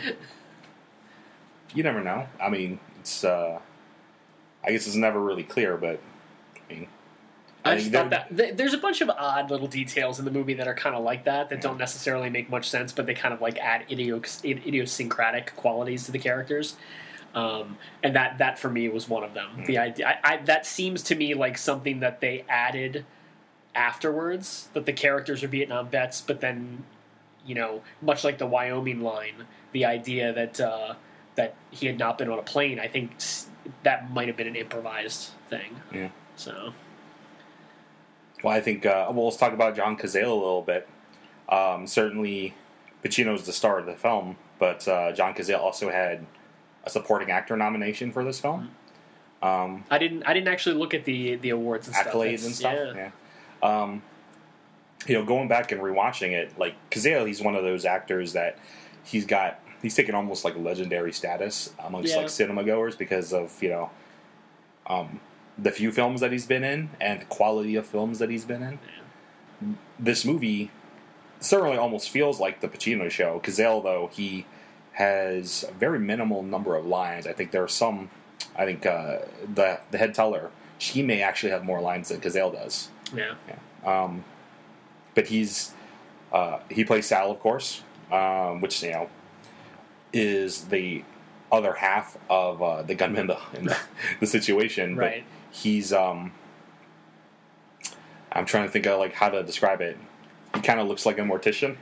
You never know. I mean, it's. Uh, I guess it's never really clear, but I mean. I just thought that th- there's a bunch of odd little details in the movie that are kind of like that that don't necessarily make much sense, but they kind of like add idios- idiosyncratic qualities to the characters, um, and that that for me was one of them. Mm. The idea I, I, that seems to me like something that they added afterwards, that the characters are Vietnam vets, but then you know, much like the Wyoming line, the idea that uh, that he had not been on a plane, I think that might have been an improvised thing. Yeah. So. Well, I think, uh, well, let's talk about John Cazale a little bit. Um, certainly, Pacino's the star of the film, but uh, John Cazale also had a supporting actor nomination for this film. Um, I didn't. I didn't actually look at the the awards and accolades stuff. and stuff. Yeah. yeah. Um, you know, going back and rewatching it, like Cazale, he's one of those actors that he's got. He's taken almost like legendary status amongst yeah. like cinema goers because of you know. Um, the few films that he's been in and the quality of films that he's been in. Yeah. This movie certainly almost feels like the Pacino show. Cazale, though, he has a very minimal number of lines. I think there are some, I think uh, the the head teller, she may actually have more lines than Cazale does. Yeah. yeah. Um, but he's, uh, he plays Sal, of course, um, which, you know, is the other half of uh, the gunman in the, in the, the situation. Right. But he's, um, I'm trying to think of like how to describe it. He kind of looks like a mortician.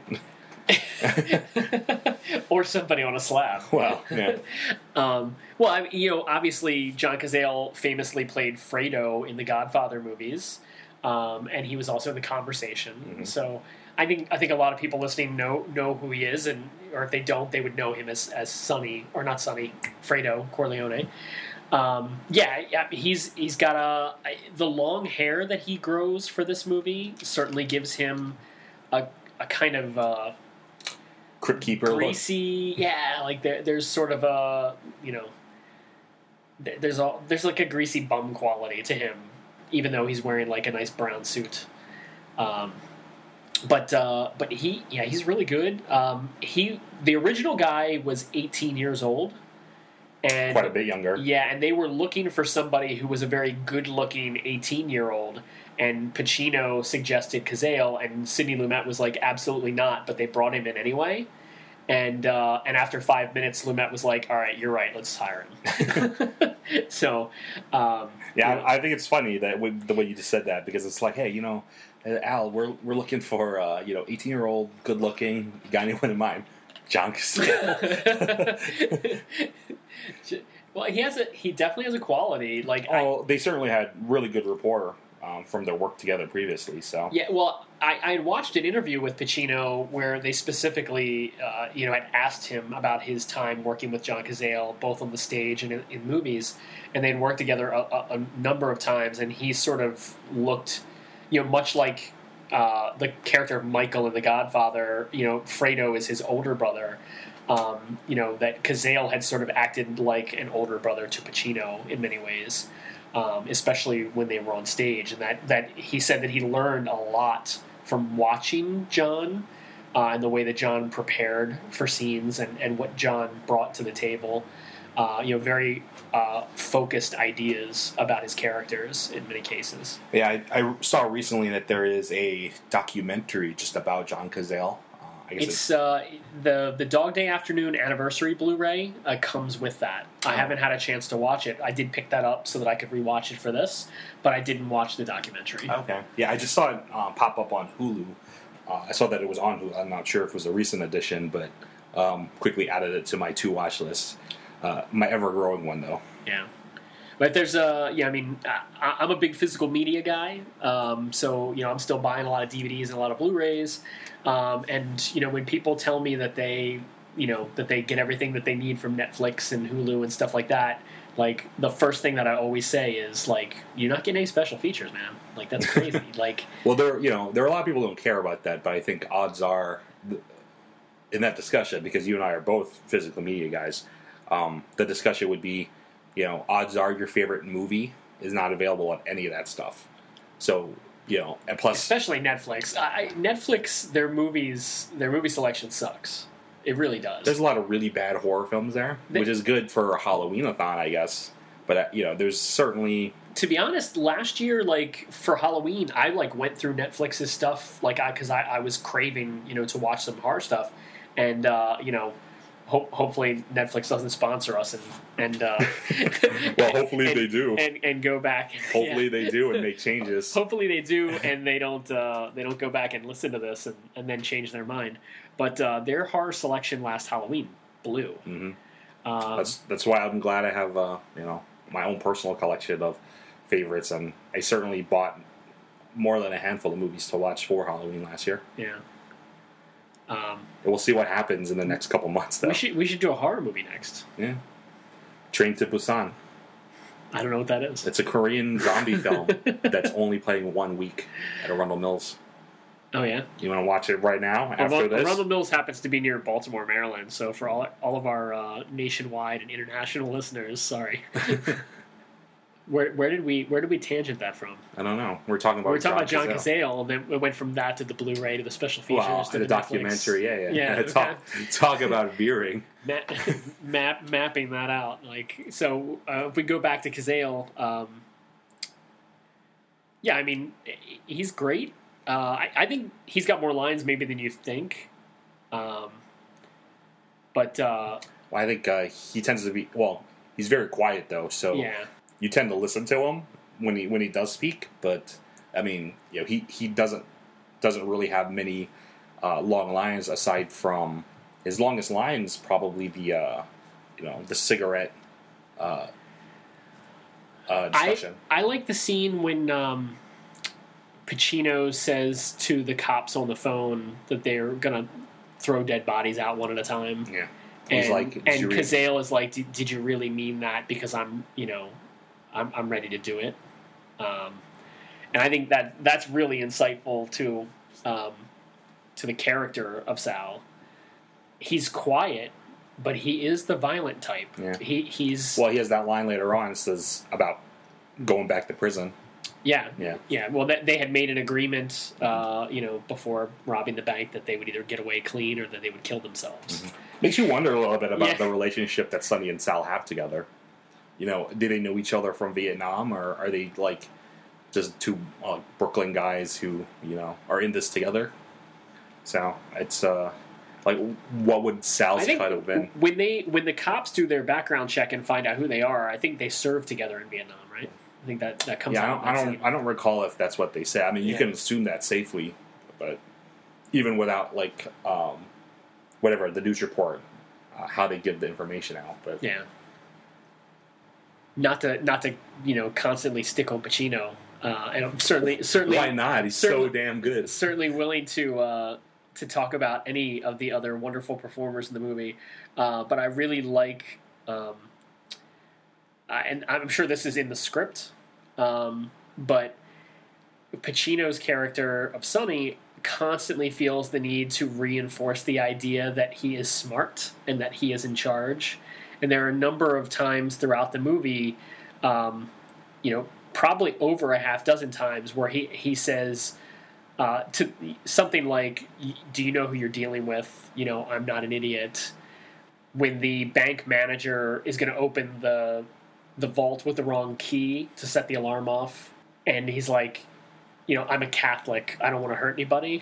Or somebody on a slab. Well, yeah. um, well, I mean, you know, obviously John Cazale famously played Fredo in the Godfather movies, um, and he was also in The Conversation. Mm-hmm. So I think I think a lot of people listening know know who he is, and or if they don't, they would know him as as Sonny, or not Sonny, Fredo Corleone. Um, yeah, yeah, he's he's got a the long hair that he grows for this movie certainly gives him a a kind of uh, Crypt Keeper greasy, look. Yeah, like there, there's sort of a you know there's a there's like a greasy bum quality to him, even though he's wearing like a nice brown suit. Um, but uh, but he yeah he's really good. Um, he the original guy was eighteen years old. And, quite a bit younger. Yeah, and they were looking for somebody who was a very good-looking eighteen-year-old, and Pacino suggested Cazale, and Sidney Lumet was like, absolutely not, but they brought him in anyway. And uh, and after five minutes, Lumet was like, all right, you're right, let's hire him. so, um, yeah, you know. I, I think it's funny that we, the way you just said that, because it's like, hey, you know, Al, we're we're looking for, uh, you know, eighteen-year-old, good-looking, you got anyone in mind? John Cazale. Well, he has a he definitely has a quality. Like, oh, I, they certainly had really good rapport um, from their work together previously. So yeah, well, I, I had watched an interview with Pacino where they specifically, uh, you know, had asked him about his time working with John Cazale, both on the stage and in, in movies, and they'd worked together a, a, a number of times, and he sort of looked, you know, much like uh, the character of Michael in The Godfather, you know, Fredo is his older brother. Um, you know, that Cazale had sort of acted like an older brother to Pacino in many ways, um, especially when they were on stage. And that, that he said that he learned a lot from watching John uh, and the way that John prepared for scenes and, and what John brought to the table. Uh, you know, very uh, focused ideas about his characters in many cases. Yeah, I, I saw recently that there is a documentary just about John Cazale. I guess It's, it's uh, the the Dog Day Afternoon Anniversary Blu-ray uh, comes with that. I Oh. haven't had a chance to watch it. I did pick that up so that I could rewatch it for this, but I didn't watch the documentary. Okay. Yeah, I just saw it um, pop up on Hulu. Uh, I saw that it was on Hulu. I'm not sure if it was a recent edition, but um, quickly added it to my to watch list. Uh, my ever-growing one, though. Yeah. But there's a, yeah, I mean, I, I'm a big physical media guy, um, so, you know, I'm still buying a lot of D V Ds and a lot of Blu-rays, um, and, you know, when people tell me that they, you know, that they get everything that they need from Netflix and Hulu and stuff like that, like, the first thing that I always say is, like, you're not getting any special features, man. Like, that's crazy. like, Well, there, you know, there are a lot of people who don't care about that, but I think odds are, in that discussion, because you and I are both physical media guys, um, the discussion would be, you know, odds are your favorite movie is not available on any of that stuff. So, you know, and plus, especially Netflix. I, Netflix, their movies, their movie selection sucks. It really does. There's a lot of really bad horror films there, They, which is good for a Halloween-a-thon, I guess. But, uh, you know, there's certainly... To be honest, last year, like, for Halloween, I, like, went through Netflix's stuff, like, I because I, I was craving, you know, to watch some horror stuff. And, uh, you know... Ho- hopefully Netflix doesn't sponsor us and and uh, well hopefully and, they do and, and go back hopefully yeah. they do and make changes hopefully they do and they don't uh, they don't go back and listen to this and, and then change their mind, but uh, their horror selection last Halloween blew. Mm-hmm. um, that's that's why I'm glad I have uh, you know my own personal collection of favorites, and I certainly bought more than a handful of movies to watch for Halloween last year. yeah Um, we'll see what happens in the next couple months, though. We should we should do a horror movie next. Yeah, Train to Busan. I don't know what that is. It's a Korean zombie film that's only playing one week at Arundel Mills. Oh yeah, you want to watch it right now after Arundel, this? Arundel Mills happens to be near Baltimore, Maryland. So for all all of our uh, nationwide and international listeners, sorry. Where where did we where did we tangent that from? I don't know. We're talking about we were talking John about John Cazale, and then it went from that to the Blu-ray to the special features well, to the, the documentary. Netflix. Yeah, yeah. yeah talk, talk about veering. Map, map mapping that out. Like so, uh, if we go back to Cazale, um, yeah, I mean, he's great. Uh, I, I think he's got more lines maybe than you think. Um, but uh, well, I think uh, he tends to be well. He's very quiet though, so yeah. You tend to listen to him when he when he does speak, but I mean, you know, he, he doesn't doesn't really have many uh, long lines aside from his longest lines probably the uh, you know the cigarette uh, uh, discussion. I I like the scene when um, Pacino says to the cops on the phone that they're gonna throw dead bodies out one at a time. Yeah, and he's like, and Cazale is like, did, did you really mean that? Because I'm you know. I'm, I'm ready to do it, um, and I think that that's really insightful to um, to the character of Sal. He's quiet, but he is the violent type. Yeah. He he's well. He has that line later on. It says about going back to prison. Yeah, yeah, yeah. Well, that, they had made an agreement, uh, you know, before robbing the bank that they would either get away clean or that they would kill themselves. Mm-hmm. Makes you wonder a little bit about Yeah. the relationship that Sonny and Sal have together. You know, do they know each other from Vietnam, or are they like just two uh, Brooklyn guys who you know are in this together? So it's uh, like, what would Sal's I think cut have been? when they when the cops do their background check and find out who they are, I think they served together in Vietnam, right? I think that that comes Yeah, I out. don't, I don't, I don't recall if that's what they say. I mean, you Yeah. can assume that safely, but even without like um, whatever the news report, uh, how they give the information out, but yeah. Not to not to you know constantly stick on Pacino, uh, and I'm certainly certainly why not? He's so damn good. Certainly willing to uh, to talk about any of the other wonderful performers in the movie, uh, but I really like, um, uh, and I'm sure this is in the script, um, but Pacino's character of Sonny constantly feels the need to reinforce the idea that he is smart and that he is in charge. And there are a number of times throughout the movie, um, you know, probably over a half dozen times where he, he says uh, to something like, do you know who you're dealing with? You know, I'm not an idiot. When the bank manager is going to open the the vault with the wrong key to set the alarm off, and he's like, you know, I'm a Catholic. I don't want to hurt anybody.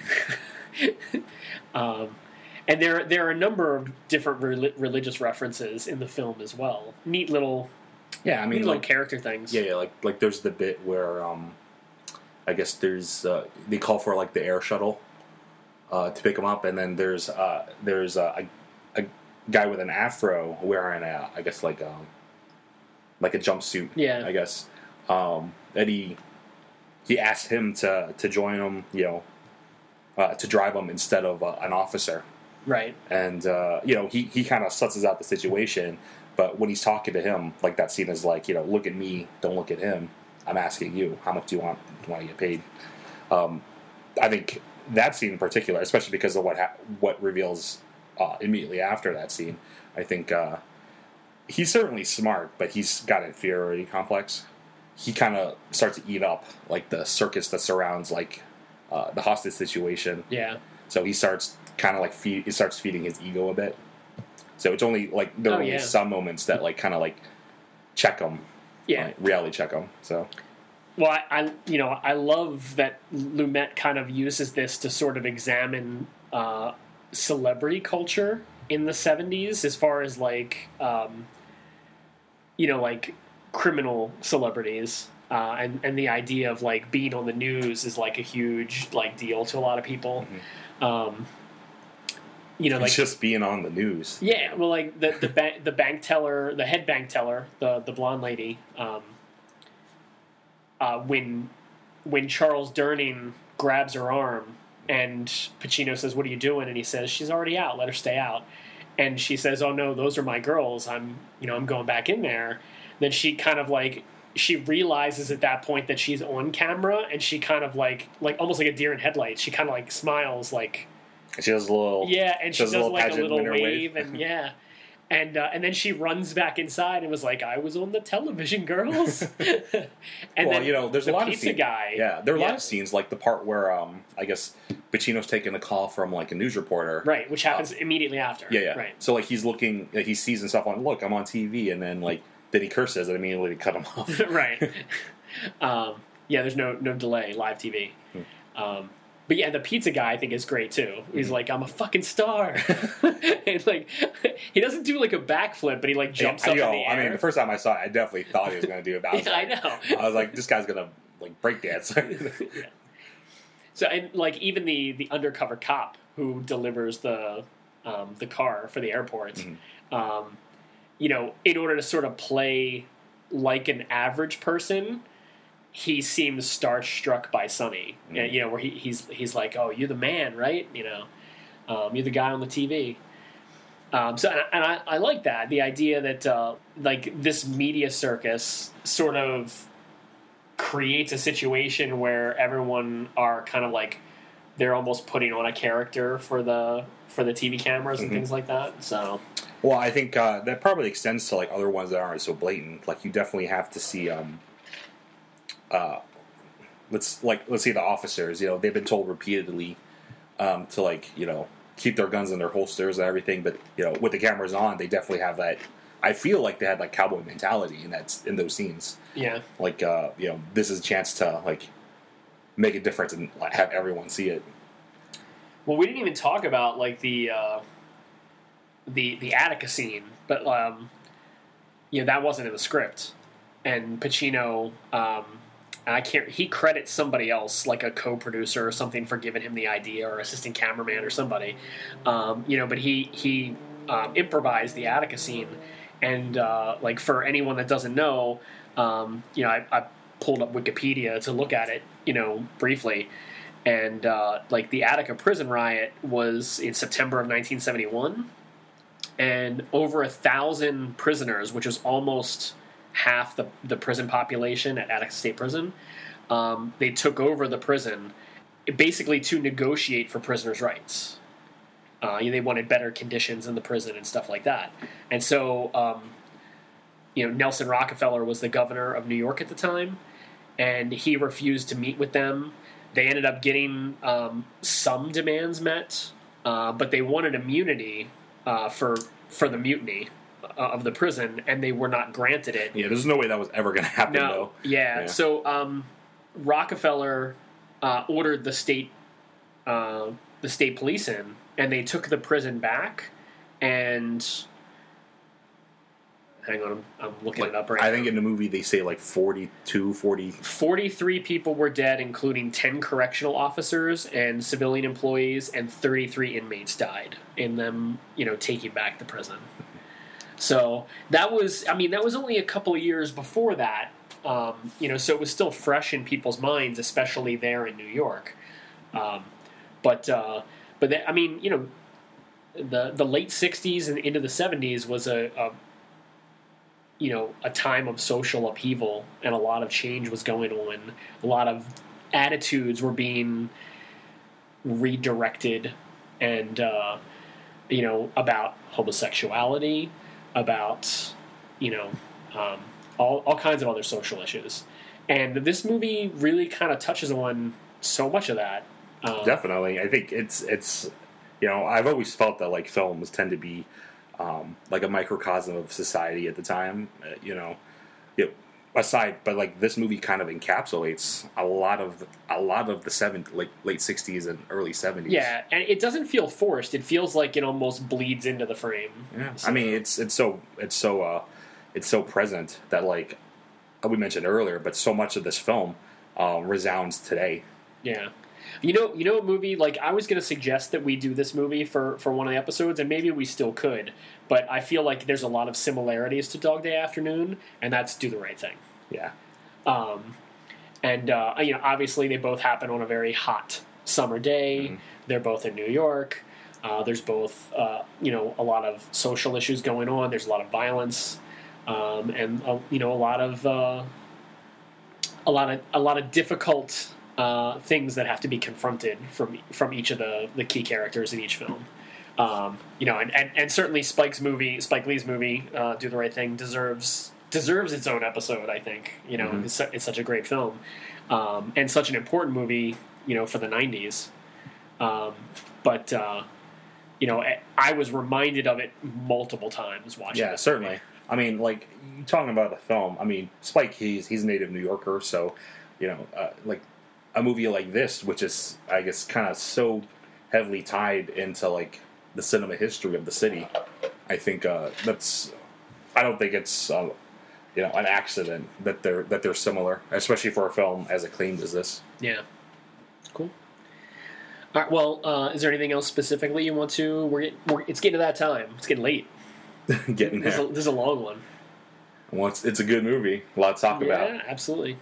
um, and there there are a number of different re- religious references in the film as well. Neat little, yeah, I mean, neat like, little character things. Yeah, yeah, like like there's the bit where um, I guess there's uh, they call for like the air shuttle uh, to pick him up, and then there's uh, there's uh, a, a guy with an afro wearing a I guess like um like a jumpsuit. Yeah, I guess um, and he. He asked him to, to join him, you know, uh, to drive him instead of uh, an officer. Right. And, uh, you know, he, he kind of sutzes out the situation, but when he's talking to him, like that scene is like, you know, look at me, don't look at him. I'm asking you, how much do you want, do you want to get paid? Um, I think that scene in particular, especially because of what ha- what reveals uh, immediately after that scene, I think uh, he's certainly smart, but he's got an inferiority complex. He kind of starts to eat up like the circus that surrounds like uh, the hostage situation. Yeah. So he starts kind of like feed. He starts feeding his ego a bit. So it's only like there Oh, are only yeah. some moments that like kind of like check him. Yeah. Like, reality check him. So. Well, I, I you know I love that Lumet kind of uses this to sort of examine uh, celebrity culture in the seventies, as far as like um, you know like. criminal celebrities, uh, and and the idea of like being on the news is like a huge like deal to a lot of people. Mm-hmm. Um, you know, it's like just being on the news. Yeah, well, like the the bank the bank teller, the head bank teller, the the blonde lady. Um, uh, when when Charles Durning grabs her arm and Pacino says, "What are you doing?" and he says, "She's already out. Let her stay out." And she says, "Oh no, those are my girls. I'm you know I'm going back in there." Then she kind of like she realizes at that point that she's on camera, and she kind of like like almost like a deer in headlights. She kind of like smiles, like she does a little yeah, and she does, does like a little wave, wave, and yeah, and uh, and then she runs back inside and was like, "I was on the television, girls." and well, then you know, there's the a lot pizza of scenes. guy. Yeah, there are a yeah. lot of scenes like the part where um, I guess Pacino's taking a call from like a news reporter, right, which happens uh, immediately after. Yeah, yeah, right. So like he's looking, he sees himself on, look, I'm on T V, and then like. Then he curses and immediately cut him off. right. Um, yeah, there's no no delay, live T V. Hmm. Um, but yeah, the pizza guy I think is great too. He's mm-hmm. like, I'm a fucking star. And like, he doesn't do like a backflip, but he like jumps yeah, up I know, in the air. I mean, the first time I saw it, I definitely thought he was going to do a bounce. Yeah, I know. I was like, this guy's going to like break dance. Yeah. So and like even the the undercover cop who delivers the um, the car for the airport. Mm-hmm. Um, you know, in order to sort of play like an average person, he seems starstruck by Sonny. Mm. You know, where he, he's he's like, "Oh, you're the man, right? You know, um, you're the guy on the T V." Um, so, and I, I like that the idea that uh, like this media circus sort of creates a situation where everyone are kind of like they're almost putting on a character for the for the T V cameras and mm-hmm. things like that. So. Well, I think uh, that probably extends to like other ones that aren't so blatant. Like you definitely have to see, um, uh, let's like let's say the officers. You know, they've been told repeatedly um, to like you know keep their guns in their holsters and everything. But you know, with the cameras on, they definitely have that. I feel like they had like cowboy mentality in that in those scenes. Yeah. Like uh, you know, this is a chance to like make a difference and like, have everyone see it. Well, we didn't even talk about like the. Uh... the the Attica scene, but um, you know that wasn't in the script, and Pacino, um, and I can't. He credits somebody else, like a co-producer or something, for giving him the idea, or assistant cameraman or somebody, um, you know. But he he um, improvised the Attica scene, and uh, like for anyone that doesn't know, um, you know, I, I pulled up Wikipedia to look at it, you know, briefly. And uh, like the Attica prison riot was in September of nineteen seventy-one. And over a thousand prisoners, which was almost half the, the prison population at Attica State Prison, um, they took over the prison basically to negotiate for prisoners' rights. Uh, they wanted better conditions in the prison and stuff like that. And so, um, you know, Nelson Rockefeller was the governor of New York at the time, and he refused to meet with them. They ended up getting um, some demands met, uh, but they wanted immunity uh, for for the mutiny uh, of the prison, and they were not granted it. Yeah, there's no way that was ever going to happen, No, though. yeah. Yeah. So um, Rockefeller uh, ordered the state uh, the state police in, and they took the prison back. And hang on, I'm, I'm looking Like, it up right I now. think in the movie they say like forty-two, forty forty-three people were dead, including ten correctional officers and civilian employees, and thirty-three inmates died in them, you know, taking back the prison. So that was, I mean, that was only a couple of years before that, um, you know, so it was still fresh in people's minds, especially there in New York. Um, but, uh, but they, I mean, you know, the the late sixties and into the seventies was a, a you know, a time of social upheaval, and a lot of change was going on. A lot of attitudes were being redirected, and uh, you know, about homosexuality, about you know, um, all all kinds of other social issues. And this movie really kind of touches on so much of that. Um, Definitely, I think it's it's you know I've always felt that like films tend to be um, like a microcosm of society at the time. Uh, you know, you know, aside, but like this movie kind of encapsulates a lot of a lot of the seven like late sixties and early seventies. Yeah, and it doesn't feel forced. It feels like it almost bleeds into the frame. Yeah, So- I mean it's it's so it's so uh, it's so present that like we mentioned earlier, but so much of this film uh, resounds today. Yeah. You know, you know, a movie like I was going to suggest that we do this movie for, for one of the episodes, and maybe we still could. But I feel like there's a lot of similarities to Dog Day Afternoon, and that's Do the Right Thing. Yeah, Um, and uh, you know, obviously they both happen on a very hot summer day. Mm-hmm. They're both in New York. Uh, there's both, uh, you know, a lot of social issues going on. There's a lot of violence, um, and uh, you know, a lot of uh, a lot of a lot of difficult. Uh, things that have to be confronted from from each of the, the key characters in each film. Um, you know, and, and, and certainly Spike's movie, Spike Lee's movie, uh, Do the Right Thing, deserves deserves its own episode. I think you know Mhm. it's, su- it's such a great film, um, and such an important movie. You know, for the nineties. Um, but uh, you know, I, I was reminded of it multiple times watching. yeah, this certainly. movie. I mean, like you talking about the film. I mean, Spike he's he's a native New Yorker, so you know, uh, like. A movie like this, which is, I guess, kind of so heavily tied into like the cinema history of the city, I think uh, that's. I don't think it's uh, you know an accident that they're that they're similar, especially for a film as acclaimed as this. Yeah. Cool. All right. Well, uh, is there anything else specifically you want to? We're, get, we're it's getting to that time. It's getting late. Getting This is, there. a, this is a long one. Well, it's, it's a good movie. A lot to talk Yeah, about. absolutely.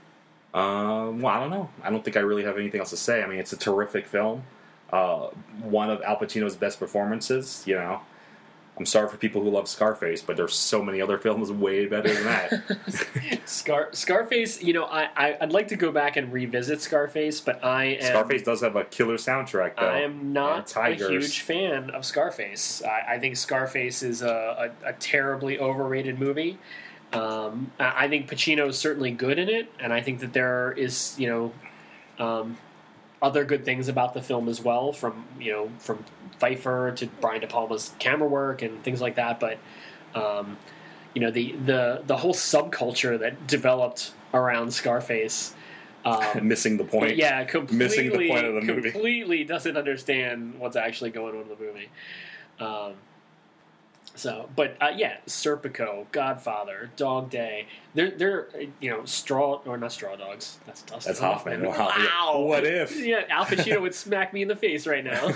Um, well, I don't know. I don't think I really have anything else to say. I mean, it's a terrific film. Uh, one of Al Pacino's best performances. You know, I'm sorry for people who love Scarface, but there's so many other films way better than that. Scar Scarface. You know, I, I I'd like to go back and revisit Scarface, but I am Scarface does have a killer soundtrack, though. I am not And a Tigers. huge fan of Scarface. I, I think Scarface is a, a, a terribly overrated movie. Um, I I think Pacino is certainly good in it, and I think that there is, you know, um, other good things about the film as well, from you know, from Pfeiffer to Brian De Palma's camera work and things like that. But um, you know, the, the the whole subculture that developed around Scarface, um, Missing the point. yeah, completely, Missing the point of the movie. completely doesn't understand what's actually going on in the movie. Um, So, but uh, yeah, Serpico, Godfather, Dog Day. They're they're you know straw or not straw dogs. That's Dustin That's Hoffman. Wow. Wow. What if? Yeah, Al Pacino would smack me in the face right now.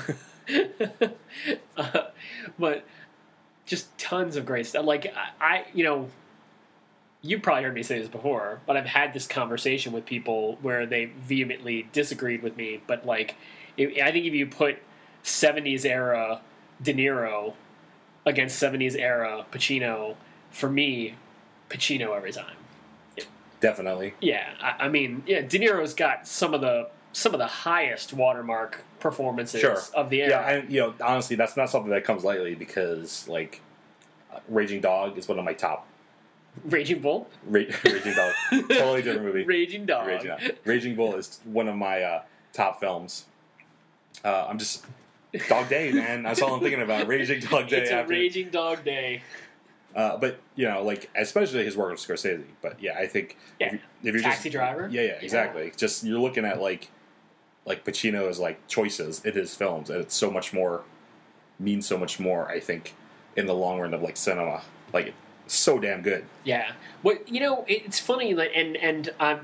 uh, but just tons of great stuff. Like I, I, you know, you probably heard me say this before, but I've had this conversation with people where they vehemently disagreed with me. But like, if, I think if you put seventies era De Niro against seventies era Pacino, for me, Pacino every time. definitely. Yeah, I, I mean, yeah, De Niro's got some of the some of the highest watermark performances Sure. of the era. Yeah, and you know, honestly, that's not something that comes lightly because, like, uh, Raging Dog is one of my top. Raging Bull? Ra- Raging Dog, totally different movie. Raging Dog. Raging, Raging Bull is one of my uh, top films. Uh, I'm just Dog Day, man. That's all I'm thinking about. Raging Dog Day. It's a after. Raging Dog Day. Uh, but you know, like especially his work with Scorsese. But yeah, I think Yeah. if, you- if you're Taxi just, Driver? yeah, yeah, exactly. Yeah. Just you're looking at like like Pacino's like choices in his films, and it's so much more means so much more. I think in the long run of like cinema, like it's so damn good. Yeah. Well, you know, it's funny, like, and and I'm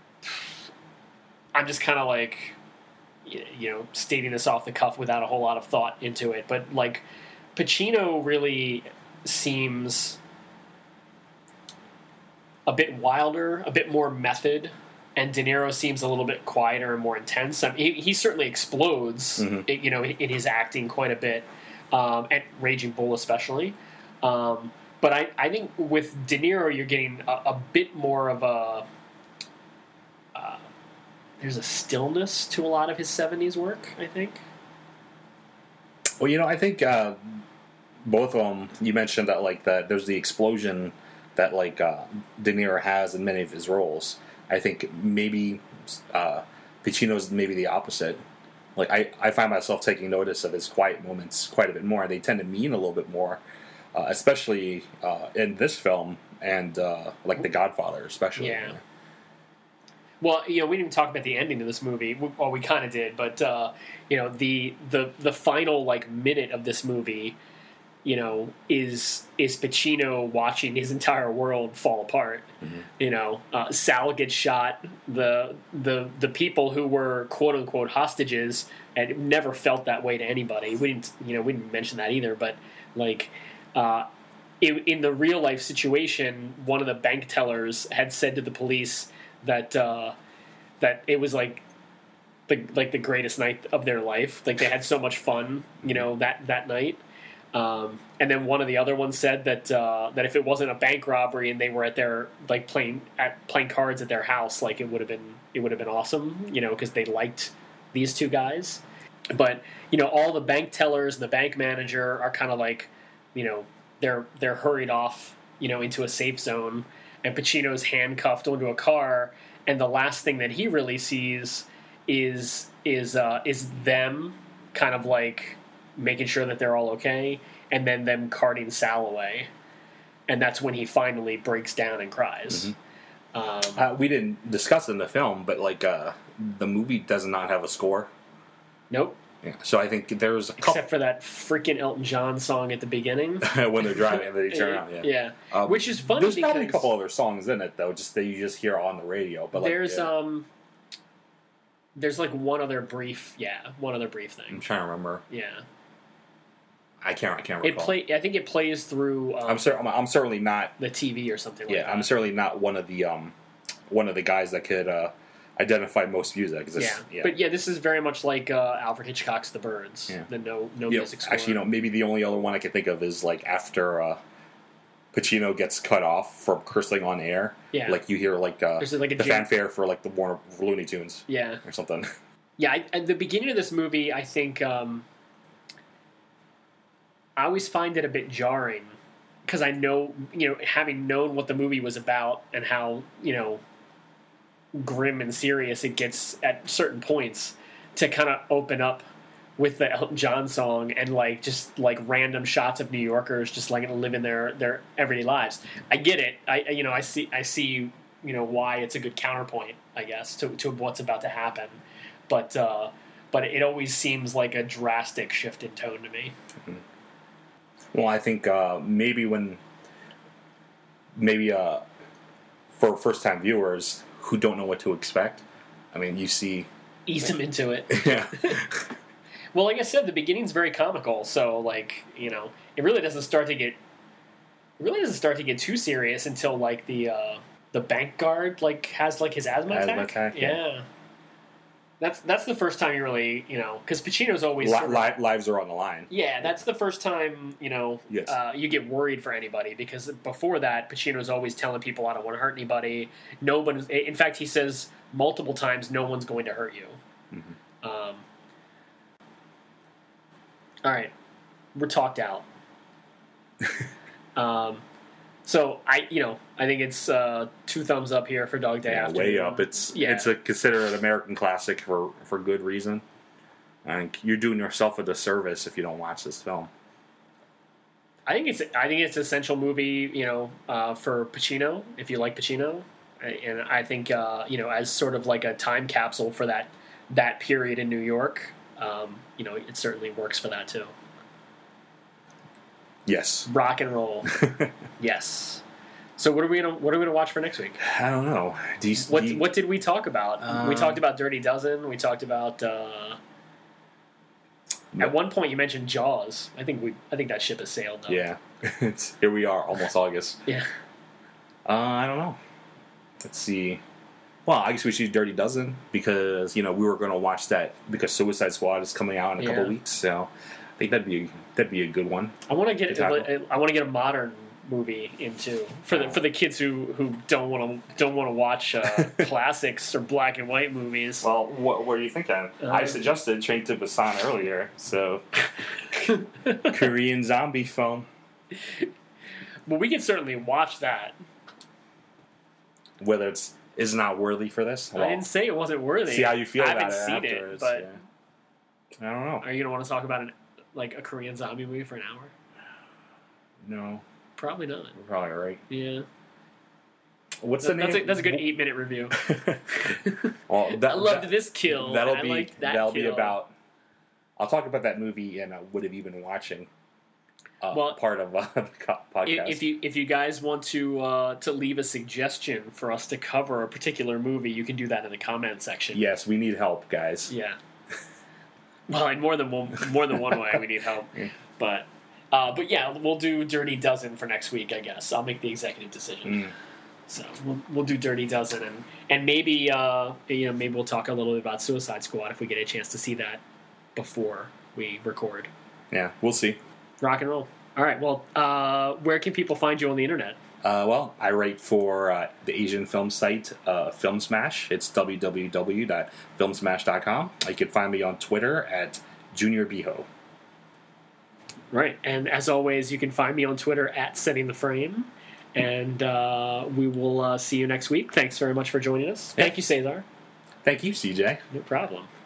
I'm just kind of like, you know, stating this off the cuff without a whole lot of thought into it, but like Pacino really seems a bit wilder, a bit more method, and De Niro seems a little bit quieter and more intense. I mean, he, he certainly explodes, Mhm. you know, in his acting quite a bit, um, and Raging Bull especially. Um, but I, I think with De Niro, you're getting a, a bit more of a uh, there's a stillness to a lot of his seventies work, I think. Well, you know, I think uh, both of them. You mentioned that like that. There's the explosion that like uh, De Niro has in many of his roles. I think maybe uh, Pacino's maybe the opposite. Like I, I find myself taking notice of his quiet moments quite a bit more. They tend to mean a little bit more, uh, especially uh, in this film and uh, like The Godfather, especially. Yeah. Well, you know, we didn't talk about the ending of this movie. Well, we kind of did, but uh, you know, the the the final like minute of this movie, you know, is is Pacino watching his entire world fall apart. Mm-hmm. You know, uh, Sal gets shot. The the the people who were quote unquote hostages and never felt that way to anybody. We didn't, you know, we didn't mention that either. But like, uh, in, in the real life situation, one of the bank tellers had said to the police that uh, that it was like the like the greatest night of their life. Like they had so much fun, you know, that that night. Um, and then one of the other ones said that uh, that if it wasn't a bank robbery and they were at their like playing at playing cards at their house, like it would have been it would have been awesome, you know, because they liked these two guys. But you know, all the bank tellers and the bank manager are kind of like, you know, they're they're hurried off, you know, into a safe zone, and Pacino's handcuffed onto a car, and the last thing that he really sees is is uh, is them kind of like making sure that they're all okay, and then them carting Sal away, and that's when he finally breaks down and cries. Mm-hmm. Um, uh, we didn't discuss it in the film, but like uh, the movie does not have a score. Nope. Yeah, so I think there's a couple Except for that freaking Elton John song at the beginning. when they're driving and they turn around. Yeah, Yeah. Um, Which is funny There's because probably a couple other songs in it though, just that you just hear on the radio. But like, there's yeah. um, there's like one other brief, yeah, one other brief thing. I'm trying to remember. Yeah. I can't. I can't It recall. play. I think it plays through. Um, I'm, cer- I'm, I'm certainly not. the T V or something. Yeah, like that. I'm certainly not one of the um, one of the guys that could uh, identify most music. 'Cause Yeah. it's- yeah. But yeah, this is very much like uh, Alfred Hitchcock's The Birds. Yeah. The no no You know, music score. actually, you know, maybe the only other one I can think of is like after uh, Pacino gets cut off from cursing on air. Yeah. Like you hear like, uh, There's, like, a the jam- fanfare for like the Warner for Looney Tunes. Yeah. Or something. Yeah, I, at the beginning of this movie, I think um, I always find it a bit jarring because I know, you know, having known what the movie was about and how, you know, grim and serious it gets at certain points, to kind of open up with the Elton John song and like just like random shots of New Yorkers just like living their their everyday lives. I get it. I you know I see I see you know why it's a good counterpoint, I guess, to to what's about to happen. But uh, but it always seems like a drastic shift in tone to me. Well, I think uh, maybe when maybe uh, for first time viewers who don't know what to expect, I mean, you see. Ease them into it. Yeah. Well, like I said, the beginning's very comical, so like you know, it really doesn't start to get, it really doesn't start to get too serious until like the uh, the bank guard like has like his asthma, Asthma attack. attack, yeah. yeah. That's that's the first time you really, you know, because Pacino's always Li- sort of, li- lives are on the line. yeah, that's the first time, you know, Yes. uh, you get worried for anybody, because before that, Pacino's always telling people, I don't want to hurt anybody. No one, in fact, he says multiple times, no one's going to hurt you. Mm-hmm. Um, all right, we're talked out. um, so I, you know, I think it's uh, two thumbs up here for Dog Day Yeah, After. way up. It's yeah. it's a considered an American classic for, for good reason. I think you're doing yourself a disservice if you don't watch this film. I think it's I think it's an essential movie, you know, uh, for Pacino, if you like Pacino, and I think uh, you know, as sort of like a time capsule for that that period in New York, um, you know, it certainly works for that too. Yes. Rock and roll. Yes. So what are we gonna what are we gonna watch for next week? I don't know. Do you, What do you- what did we talk about? Um, we talked about Dirty Dozen. We talked about. Uh, At one point, you mentioned Jaws. I think we I think that ship has sailed. Though. Yeah. it's, here we are, almost August. Yeah. Uh, I don't know. Let's see. Well, I guess we should do Dirty Dozen because you know we were going to watch that because Suicide Squad is coming out in a couple Yeah. weeks. So I think that'd be that'd be a good one. I want to get to tackle. I want to get a modern movie into for the for the kids who, who don't want to don't want to watch uh, classics or black and white movies. Well, what were you thinking? Uh, I suggested Train to Busan earlier, so Korean zombie film. Well, we can certainly watch that. Whether it's is not worthy for this. I didn't say it wasn't worthy. See how you feel I about haven't it seen afterwards. it, but yeah. I don't know. are you gonna want to talk about an, like a Korean zombie movie for an hour? No, Probably not. you're probably right. Yeah. What's That- the name? that's a, that's a good eight minute review. Well, that, I loved that- this kill. That'll I be liked that that'll be kill. about. I'll talk about that movie and uh, what have you been watching? Uh, Well, part of uh, the co- podcast. If, if you if you guys want to uh, to leave a suggestion for us to cover a particular movie, you can do that in the comment section. yes, we need help, guys. Yeah. Well, in more than one more than one way, we need help. Yeah. But uh, but yeah, we'll do Dirty Dozen for next week. I guess I'll make the executive decision. Mm. So we'll we'll do Dirty Dozen and and maybe uh, you know maybe we'll talk a little bit about Suicide Squad if we get a chance to see that before we record. Yeah, we'll see. Rock and roll. All right. Well, uh, where can people find you on the internet? Uh, well, I write for uh, the Asian film site uh, Film Smash. It's w w w dot film smash dot com. You can find me on Twitter at Junior Biho. Right. And as always, you can find me on Twitter at Setting the Frame. And uh, we will uh, see you next week. Thanks very much for joining us. Thank you, Cesar. Thank you, C J. No problem.